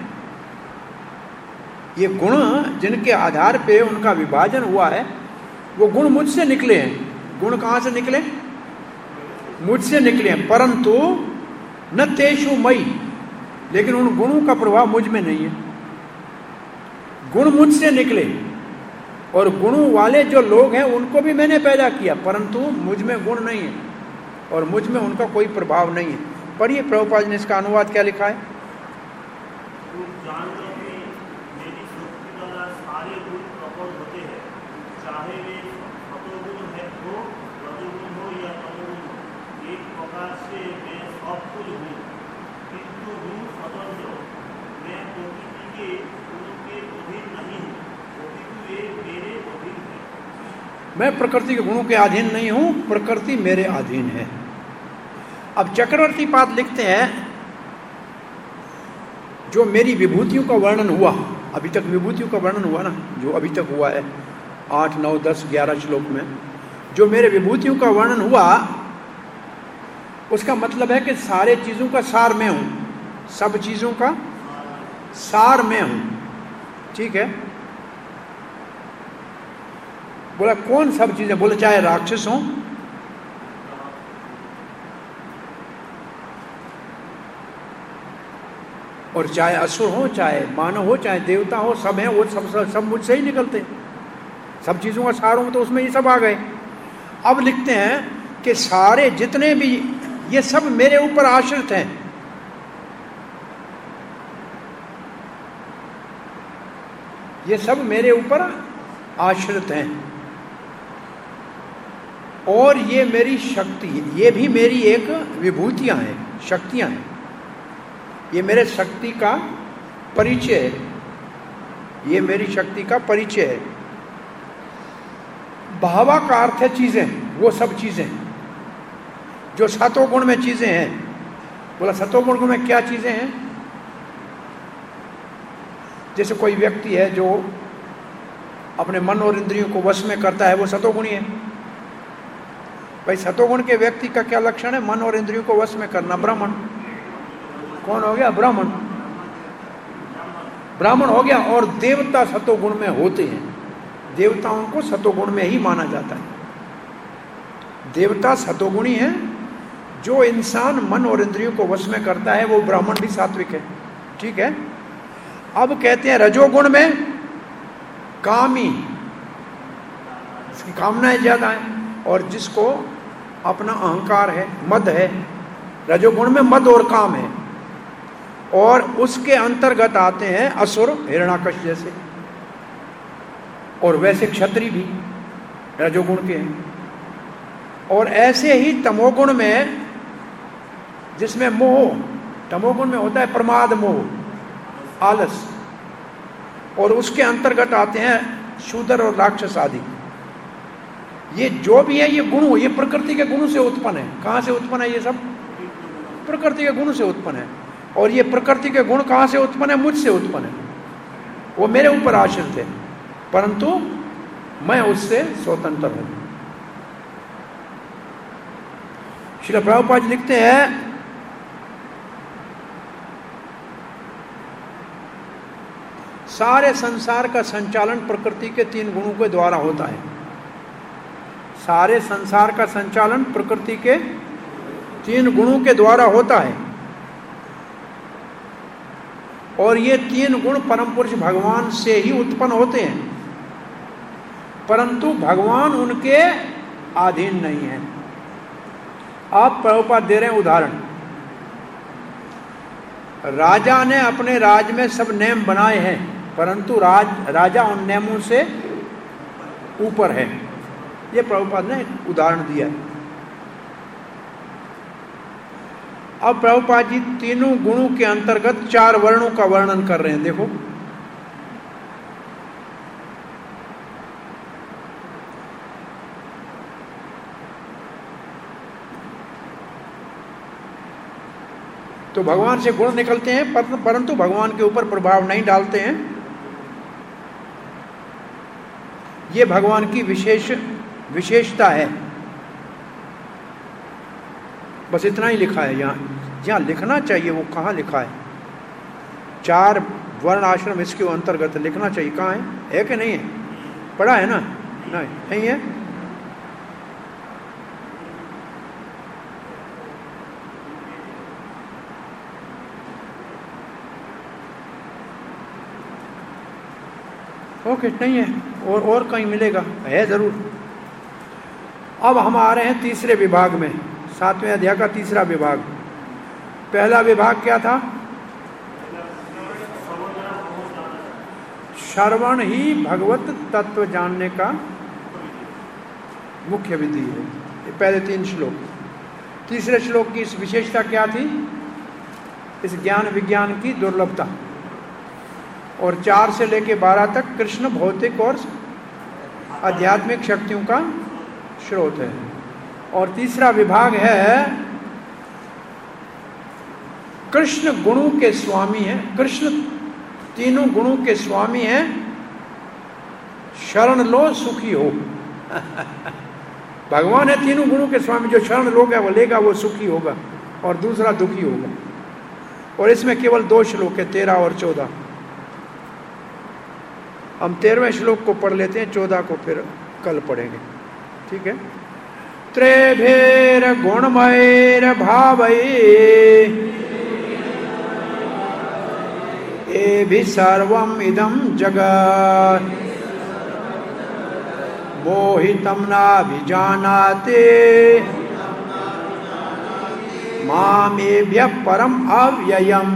ये गुण जिनके आधार पे उनका विभाजन हुआ है, वो गुण मुझसे निकले हैं। गुण कहां से निकले? मुझसे निकले हैं। परंतु न तेषु मयि, लेकिन उन गुणों का प्रभाव मुझ में नहीं है। गुण मुझसे निकले, और गुणों वाले जो लोग हैं उनको भी मैंने पैदा किया, परंतु मुझ में गुण नहीं है और मुझ में उनका कोई प्रभाव नहीं है। पढ़िए प्रभुपाद ने इसका अनुवाद क्या लिखा है। मैं प्रकृति के गुणों के अधीन नहीं हूं, प्रकृति मेरे अधीन है। अब चक्रवर्ती पाद लिखते हैं, जो मेरी विभूतियों का वर्णन हुआ, अभी तक विभूतियों का वर्णन हुआ ना, जो अभी तक हुआ है 8, 9, 10, 11 श्लोक में, जो मेरे विभूतियों का वर्णन हुआ, उसका मतलब है कि सारे चीजों का सार मैं हूं, सब चीजों का सार मैं हूं। ठीक है, बोला कौन सब चीजें? बोले चाहे राक्षस हो, और चाहे असुर हो, चाहे मानव हो, चाहे देवता हो, सब हैं, वो सब मुझसे ही निकलते। सब चीजों का सार हूं, तो उसमें ये सब आ गए। अब लिखते हैं कि सारे जितने भी ये सब मेरे ऊपर आश्रित हैं। ये सब मेरे ऊपर आश्रित हैं, और ये मेरी शक्ति, ये भी मेरी एक विभूतियां हैं, शक्तियां हैं। ये मेरे शक्ति का परिचय है, ये मेरी शक्ति का परिचय है। भावा का अर्थ है चीजें, वो सब चीजें जो सतोगुण में चीजें हैं। बोला सतोगुण में क्या चीजें हैं? जैसे कोई व्यक्ति है जो अपने मन और इंद्रियों को वश में करता है, वो सतोगुणी है। भाई सतोगुण के व्यक्ति का क्या लक्षण है? मन और इंद्रियों को वश में करना। ब्राह्मण कौन हो गया? ब्राह्मण। ब्राह्मण हो गया। और देवता सतोगुण में होते हैं, देवताओं को सतोगुण में ही माना जाता है। देवता सतोगुणी है। जो इंसान मन और इंद्रियों को वश में करता है वो ब्राह्मण भी सात्विक है। ठीक है। अब कहते हैं रजोगुण में कामी, इसकी कामनाएं ज्यादा है, और जिसको अपना अहंकार है, मद है। रजोगुण में मद और काम है, और उसके अंतर्गत आते हैं असुर, हिरण्यकश्यप जैसे। और वैसे क्षत्रिय भी रजोगुण के हैं। और ऐसे ही तमोगुण में, जिसमें मोह, तमोगुण में होता है प्रमाद, मोह, आलस, और उसके अंतर्गत आते हैं शूद्र और राक्षस आदि। ये जो भी है ये गुण, ये प्रकृति के गुण से उत्पन्न है। कहां से उत्पन्न है? ये सब प्रकृति के गुण से उत्पन्न है। और ये प्रकृति के गुण कहां से उत्पन्न है? मुझसे उत्पन्न है। वो मेरे ऊपर आश्रित है, परंतु मैं उससे स्वतंत्र हूं। श्रील प्रभुपाद जी लिखते हैं, सारे संसार का संचालन प्रकृति के 3 गुणों के द्वारा होता है। सारे संसार का संचालन प्रकृति के 3 गुणों के द्वारा होता है। और ये 3 गुण परम पुरुष भगवान से ही उत्पन्न होते हैं, परंतु भगवान उनके अधीन नहीं है। आप प्रभुपाद दे रहे हैं उदाहरण, राजा ने अपने राज में सब नियम बनाए हैं, परंतु राजा उन नियमों से ऊपर है। ये प्रभुपाद ने उदाहरण दिया है। अब प्रभुपाद जी 3 गुणों के अंतर्गत 4 वर्णों का वर्णन कर रहे हैं। देखो, तो भगवान से गुण निकलते हैं, परंतु भगवान के ऊपर प्रभाव नहीं डालते हैं। ये भगवान की विशेषता है। बस इतना ही लिखा है यहाँ। जहाँ लिखना चाहिए वो कहाँ लिखा है? 4 वर्ण आश्रम इसके अंतर्गत लिखना चाहिए। कहाँ है कि नहीं है? पढ़ा है ना? नहीं है। ओके, नहीं है। और कहीं मिलेगा, है जरूर। अब हम आ रहे हैं तीसरे विभाग में, 7वें अध्याय का तीसरा विभाग। पहला विभाग क्या था? श्रवण ही भगवत तत्व जानने का मुख्य विधि है। ये पहले 3 श्लोक। तीसरे श्लोक की इस विशेषता क्या थी? इस ज्ञान विज्ञान की दुर्लभता। और 4 से लेकर 12 तक कृष्ण भौतिक और आध्यात्मिक शक्तियों का स्रोत है। और तीसरा विभाग है कृष्ण गुणों के स्वामी हैं। कृष्ण 3 गुणों के स्वामी हैं। शरण लो सुखी हो। भगवान है 3 गुणों के स्वामी। जो शरण लोगा वो लेगा, वो सुखी होगा, और दूसरा दुखी होगा। और इसमें केवल 2 श्लोक है, 13 और 14। हम 13वें श्लोक को पढ़ लेते हैं, 14 को फिर कल पढ़ेंगे, ठीक है। त्रेभेर गुणमयर भावये एभि सर्वम इदं जगत् मोहितं नाभिजानाते मामेभ्यः परम अव्ययम्।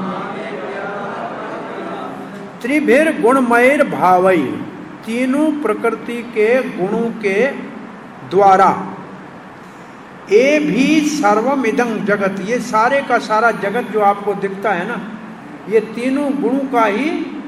त्रिभिर गुणमयर भावई, 3 प्रकृति के गुणों के द्वारा, ए भी सर्वम इदं जगत, ये सारे का सारा जगत जो आपको दिखता है ना, ये 3 गुणों का ही,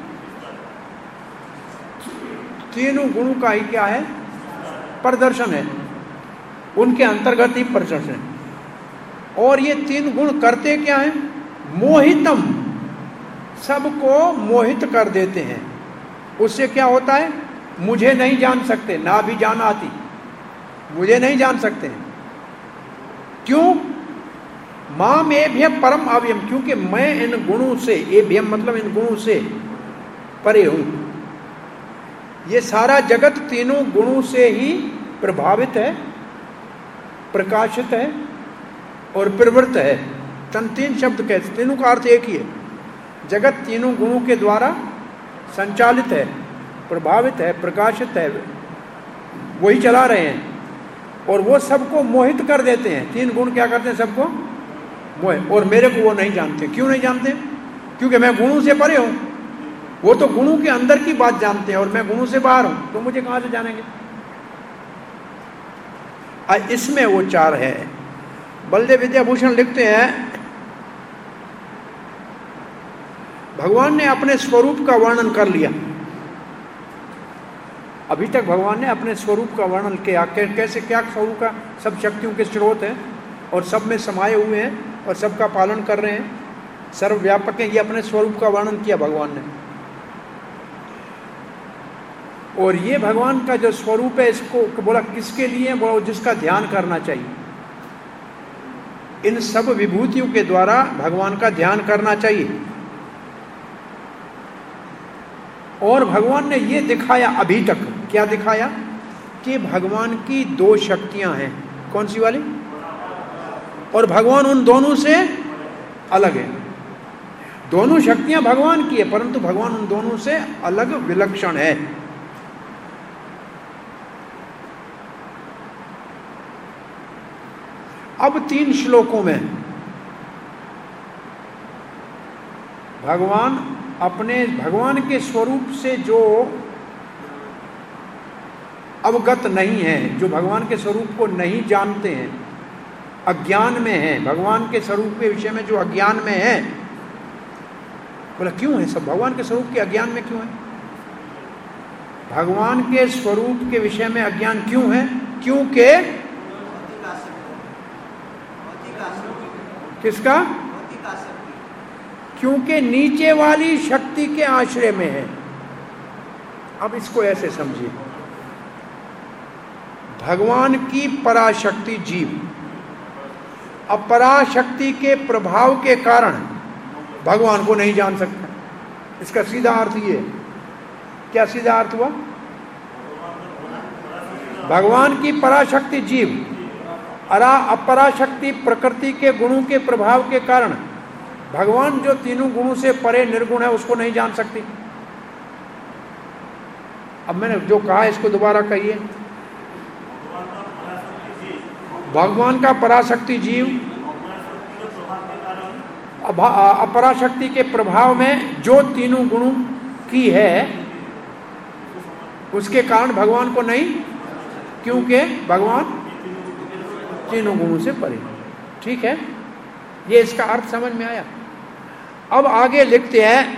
3 गुणों का ही क्या है? प्रदर्शन है। उनके अंतर्गत ही प्रदर्शन है। और ये 3 गुण करते क्या है? मोहितम, सबको मोहित कर देते हैं। उससे क्या होता है? मुझे नहीं जान सकते, ना भी जान आती, मुझे नहीं जान सकते हैं। क्यों? माम एभ्यम परम अव्ययम, क्योंकि मैं इन गुणों से, एभ्यम मतलब इन गुणों से परे हूं। ये सारा जगत 3 गुणों से ही प्रभावित है, प्रकाशित है और प्रवृत्त है। 3 शब्द कहते, 3 का अर्थ एक ही है। जगत 3 गुणों के द्वारा संचालित है, प्रभावित है, प्रकाशित है, वही चला रहे हैं। और वो सबको मोहित कर देते हैं। 3 गुण क्या करते हैं? सबको मोहित। और मेरे को वो नहीं जानते। क्यों नहीं जानते? क्योंकि मैं गुणों से परे हूं। वो तो गुणों के अंदर की बात जानते हैं और मैं गुणों से बाहर हूं, तो मुझे कहां से जानेंगे। इसमें वो चार है। बलदेव विद्याभूषण लिखते हैं, भगवान ने अपने स्वरूप का वर्णन कर लिया। अभी तक भगवान ने अपने स्वरूप का वर्णन किया, कैसे, क्या स्वरूप का, सब शक्तियों के स्रोत हैं और सब में समाये हुए हैं और सबका पालन कर रहे हैं, सर्वव्यापक है, ये अपने स्वरूप का वर्णन किया भगवान ने। और ये भगवान का जो स्वरूप है, इसको बोला किसके लिए, बोला जिसका ध्यान करना चाहिए। इन सब विभूतियों के द्वारा भगवान का ध्यान करना चाहिए। और भगवान ने ये दिखाया अभी तक, क्या दिखाया, कि भगवान की दो शक्तियां हैं। कौन सी वाली? और भगवान उन दोनों से अलग है। दोनों शक्तियां भगवान की है, परंतु भगवान उन दोनों से अलग, विलक्षण है। अब 3 श्लोकों में भगवान के स्वरूप से जो अवगत नहीं है, जो भगवान के स्वरूप को नहीं जानते हैं, अज्ञान में हैं, भगवान के स्वरूप के विषय में जो अज्ञान में है, बोला क्यों है सब भगवान के स्वरूप के अज्ञान में क्यों है? भगवान के स्वरूप के विषय में अज्ञान क्यों है? क्योंकि किसका? क्योंकि नीचे वाली शक्ति के आश्रय में है। अब इसको ऐसे समझिए, भगवान की पराशक्ति जीव, अब पराशक्ति के प्रभाव के कारण भगवान को नहीं जान सकता। इसका सीधा अर्थ ये, क्या सीधा अर्थ हुआ? भगवान की पराशक्ति जीव, अपराशक्ति प्रकृति के गुणों के प्रभाव के कारण भगवान जो तीनों गुणों से परे निर्गुण है, उसको नहीं जान सकती। अब मैंने जो कहा इसको दोबारा कहिए। भगवान का पराशक्ति जीव अपराशक्ति के प्रभाव में जो तीनों गुणों की है, उसके कारण भगवान को नहीं, क्योंकि भगवान तीनों गुणों से परे। ठीक है, ये इसका अर्थ समझ में आया। अब आगे लिखते हैं,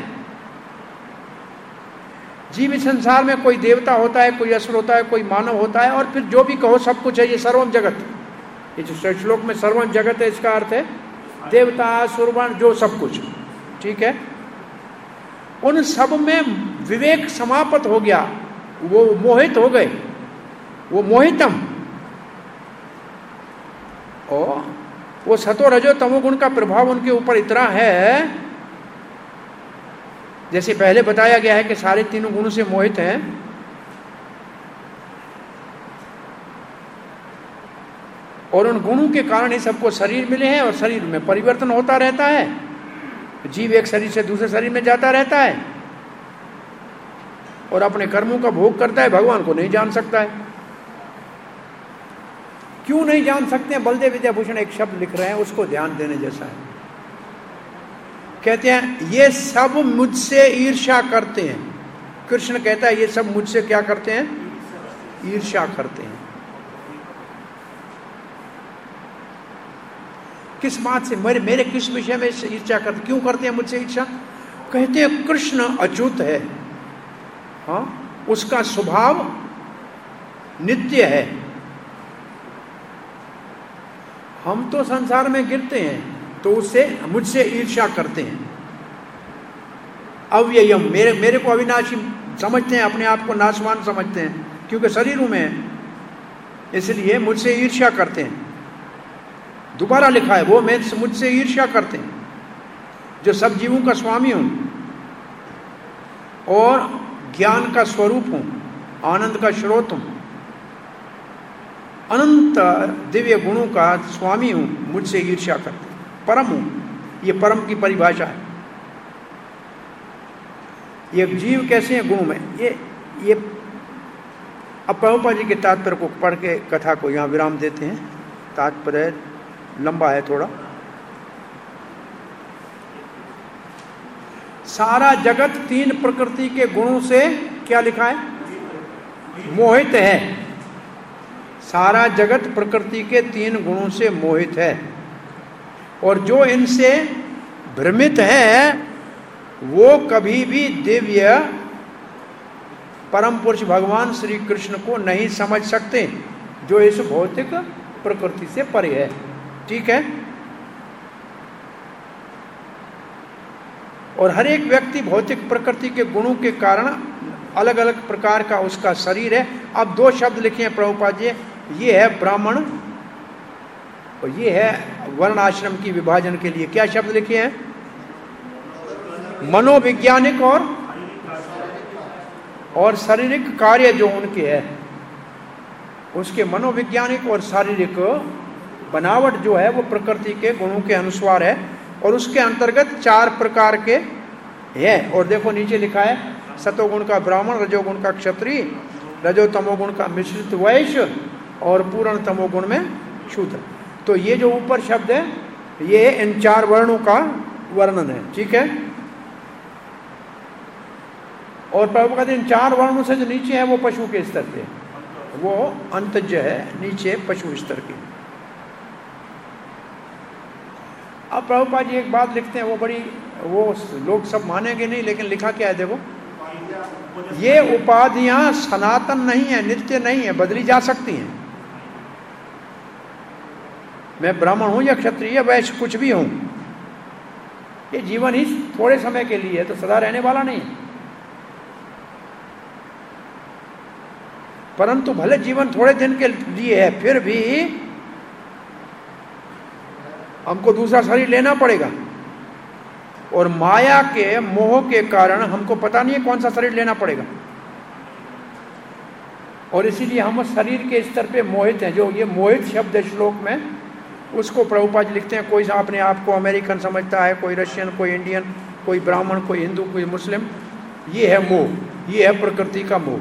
जीव संसार में कोई देवता होता है, कोई असुर होता है, कोई मानव होता है, और फिर जो भी कहो सब कुछ है। ये सर्वम जगत, ये जो श्लोक में सर्वम जगत है, इसका अर्थ है देवता, असुर, जो सब कुछ। ठीक है, उन सब में विवेक समाप्त हो गया, वो मोहित हो गए, वो मोहितम, और वो सतो रजो तमोगुण का प्रभाव उनके ऊपर इतना है, जैसे पहले बताया गया है कि सारे तीनों गुणों से मोहित हैं। और उन गुणों के कारण ही सबको शरीर मिले हैं, और शरीर में परिवर्तन होता रहता है। जीव एक शरीर से दूसरे शरीर में जाता रहता है और अपने कर्मों का भोग करता है, भगवान को नहीं जान सकता है। क्यों नहीं जान सकते हैं? बलदेव विद्याभूषण एक शब्द लिख रहे हैं, उसको ध्यान देने जैसा है। कहते हैं ये सब मुझसे ईर्ष्या करते हैं। कृष्ण कहता है ये सब मुझसे क्या करते हैं? ईर्ष्या करते हैं। किस बात से? मेरे किस विषय में ईर्ष्या करते? क्यों करते हैं मुझसे ईर्ष्या? कहते हैं कृष्ण अच्युत है, हाँ, उसका स्वभाव नित्य है। हम तो संसार में गिरते हैं, तो उससे मुझसे ईर्ष्या करते हैं। अव्ययम, मेरे को अविनाशी समझते हैं, अपने आप को नाशवान समझते हैं, क्योंकि शरीरों में है, इसलिए मुझसे ईर्ष्या करते हैं। दोबारा लिखा है, वो मुझसे ईर्ष्या करते हैं जो सब जीवों का स्वामी हूं और ज्ञान का स्वरूप हूं, आनंद का स्रोत हूं, अनंत दिव्य गुणों का स्वामी हूं, मुझसे ईर्ष्या करते हैं। परम हूं, ये परम की परिभाषा है। ये जीव कैसे हैं? गुणों में। ये अब प्रभुपाद जी के तात्पर्य को पढ़ के कथा को यहाँ विराम देते हैं। तात्पर्य लंबा है थोड़ा। सारा जगत तीन प्रकृति के गुणों से क्या लिखा है? मोहित है। सारा जगत प्रकृति के तीन गुणों से मोहित है, और जो इनसे भ्रमित है वो कभी भी दिव्य परम पुरुष भगवान श्री कृष्ण को नहीं समझ सकते, जो इस भौतिक प्रकृति से परे है। ठीक है। और हर एक व्यक्ति भौतिक प्रकृति के गुणों के कारण अलग अलग प्रकार का उसका शरीर है। अब दो शब्द लिखे हैं प्रभुपाद जी, ये है ब्राह्मण और ये है वर्ण आश्रम की विभाजन के लिए। क्या शब्द लिखे हैं? मनोवैज्ञानिक और शारीरिक कार्य जो उनके है, उसके मनोवैज्ञानिक और शारीरिक बनावट जो है वो प्रकृति के गुणों के अनुसार है, और उसके अंतर्गत चार प्रकार के हैं। और देखो नीचे लिखा है, सतोगुण का ब्राह्मण, रजोगुण का क्षत्रिय, रजो तमोगुण का मिश्रित वैश्य, और पूर्ण तमोगुण में शूद्र। तो ये जो ऊपर शब्द है ये इन चार वर्णों का वर्णन है। ठीक है। और प्रभु कहते हैं इन चार वर्णों से जो नीचे है वो पशु के स्तर पे, वो अंतज है, नीचे पशु स्तर के। अब प्रभुपाद जी एक बात लिखते हैं, वो बड़ी, वो लोग सब मानेंगे नहीं, लेकिन लिखा क्या है देखो, ये उपाधियां सनातन नहीं है, नित्य नहीं है, बदली जा सकती हैं। मैं ब्राह्मण हूं या क्षत्रिय वैश्य कुछ भी हूं, ये जीवन ही थोड़े समय के लिए है, तो सदा रहने वाला नहीं है। परंतु भले जीवन थोड़े दिन के लिए है, फिर भी हमको दूसरा शरीर लेना पड़ेगा, और माया के मोह के कारण हमको पता नहीं है कौन सा शरीर लेना पड़ेगा, और इसीलिए हम शरीर के स्तर पे मोहित हैं। जो ये मोहित शब्द है श्लोक में, उसको प्रभुपाद जी लिखते हैं, कोई अपने आप को अमेरिकन समझता है, कोई रशियन, कोई इंडियन, कोई ब्राह्मण, कोई हिंदू, कोई मुस्लिम। ये है मोह, ये है प्रकृति का मोह।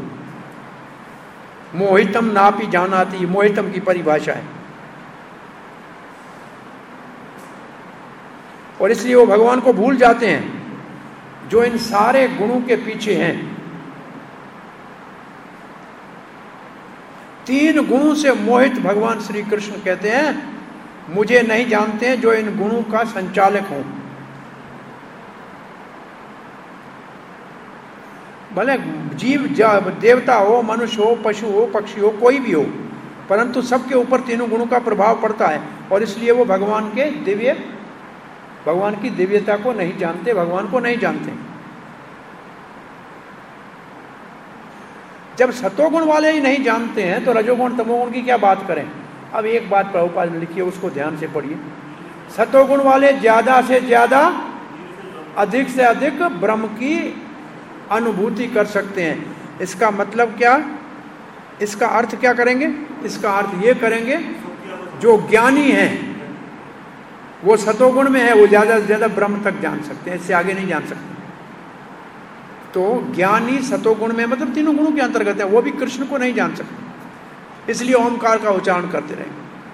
मोहितम नापि जानाति, मोहितम की परिभाषा है। और इसलिए वो भगवान को भूल जाते हैं जो इन सारे गुणों के पीछे हैं। तीन गुणों से मोहित भगवान श्री कृष्ण कहते हैं मुझे नहीं जानते हैं जो इन गुणों का संचालक हो। भले जीव देवता हो, मनुष्य हो, पशु हो, पक्षी हो, कोई भी हो, परंतु सबके ऊपर तीनों गुणों का प्रभाव पड़ता है, और इसलिए वो भगवान की दिव्यता को नहीं जानते, भगवान को नहीं जानते। जब सतोगुण वाले ही नहीं जानते हैं तो रजोगुण तमोगुण की क्या बात करें। अब एक बात प्रभुपाद ने लिखी है, उसको ध्यान से पढ़िए। सतोगुण वाले ज्यादा से ज्यादा, अधिक से अधिक ब्रह्म की अनुभूति कर सकते हैं। इसका मतलब क्या, इसका अर्थ क्या करेंगे? इसका अर्थ ये करेंगे, जो ज्ञानी हैं वो सतोगुण में है, वो ज्यादा से ज्यादा ब्रह्म तक जान सकते हैं, इससे आगे नहीं जान सकते। तो ज्ञानी सतोगुण में, मतलब तीनों गुणों के अंतर्गत है, वो भी कृष्ण को नहीं जान सकते, इसलिए ओमकार का उच्चारण करते रहे।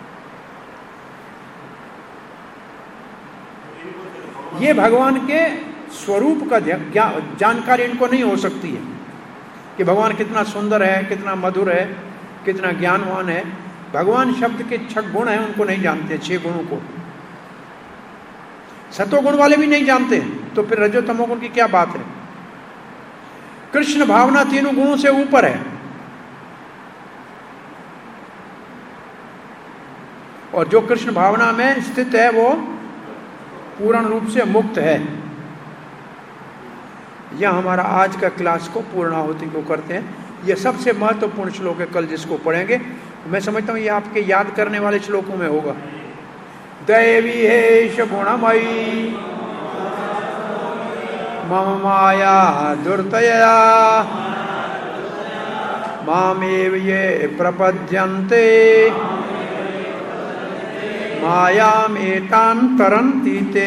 ये भगवान के स्वरूप का जानकारी इनको नहीं हो सकती है कि भगवान कितना सुंदर है, कितना मधुर है, कितना ज्ञानवान है। भगवान शब्द के 6 गुण हैं, उनको नहीं जानते, 6 गुणों को। सतोगुण वाले भी नहीं जानते, तो फिर रजो तमोगुण की क्या बात है। कृष्ण भावना तीनों गुणों से ऊपर है, और जो कृष्ण भावना में स्थित है वो पूर्ण रूप से मुक्त है। यह हमारा आज का क्लास को पूर्णाहुति को करते हैं। यह सबसे महत्वपूर्ण श्लोक है, कल जिसको पढ़ेंगे। मैं समझता हूँ ये आपके याद करने वाले श्लोकों में होगा। दैवी हेश गुणमयी मम माया दुर्तया मामेव ये प्रपद्यन्ते मायामेतान् तरन्ति ते।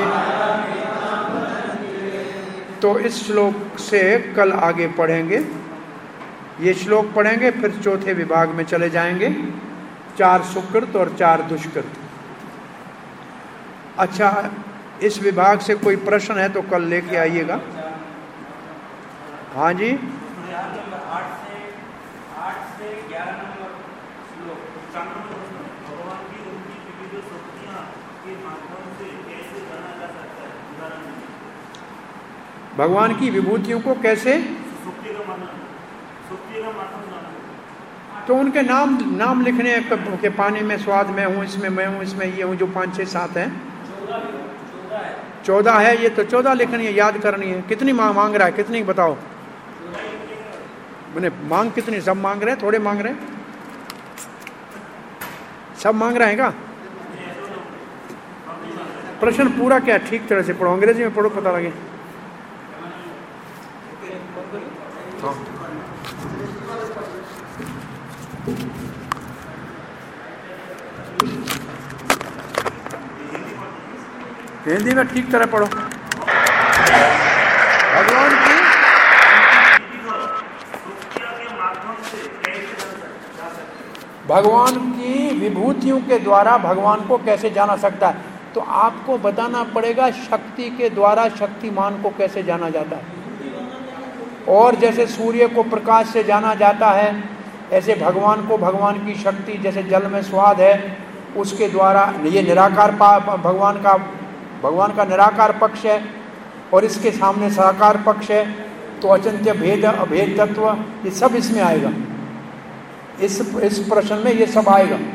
तो इस श्लोक से कल आगे पढ़ेंगे। ये श्लोक पढ़ेंगे, फिर चौथे विभाग में चले जाएंगे, 4 सुकृत और 4 दुष्कृत। अच्छा, इस विभाग से कोई प्रश्न है तो कल लेके आइएगा। हाँ जी, 8 से 11 नंबर श्लोक। भगवान की उनकी विविध शक्तियां के माध्यम से कैसे जाना जा सकता है? उदाहरण दीजिए। भगवान की विभूतियों को कैसे, शक्ति का माध्यम जाना। तो उनके नाम लिखने के पानी में स्वाद मैं हूँ, इसमें मैं हूँ, इसमें ये हूँ, जो 5 6 7 है। 14 है, ये तो 14 लिखनी है, याद करनी है। कितनी मांग रहा है, कितनी बताओ मैंने, मांग कितनी? सब मांग रहे हैं, थोड़े मांग रहे हैं? सब मांग रहे हैं क्या? प्रश्न पूरा क्या ठीक तरह से पढ़ो, अंग्रेजी में पढ़ो, पता लगे। हाँ। हिंदी में ठीक तरह पढ़ो। भगवान की विभूतियों के द्वारा भगवान को कैसे जाना सकता है? तो आपको बताना पड़ेगा शक्ति के द्वारा शक्तिमान को कैसे जाना जाता है। और जैसे सूर्य को प्रकाश से जाना जाता है, ऐसे भगवान को भगवान की शक्ति, जैसे जल में स्वाद है, उसके द्वारा, ये निराकार भगवान का निराकार पक्ष है और इसके सामने साकार पक्ष है, तो अचिंत्य भेद अभेद तत्व, ये सब इसमें आएगा। इस प्रश्न में ये सब आएगा।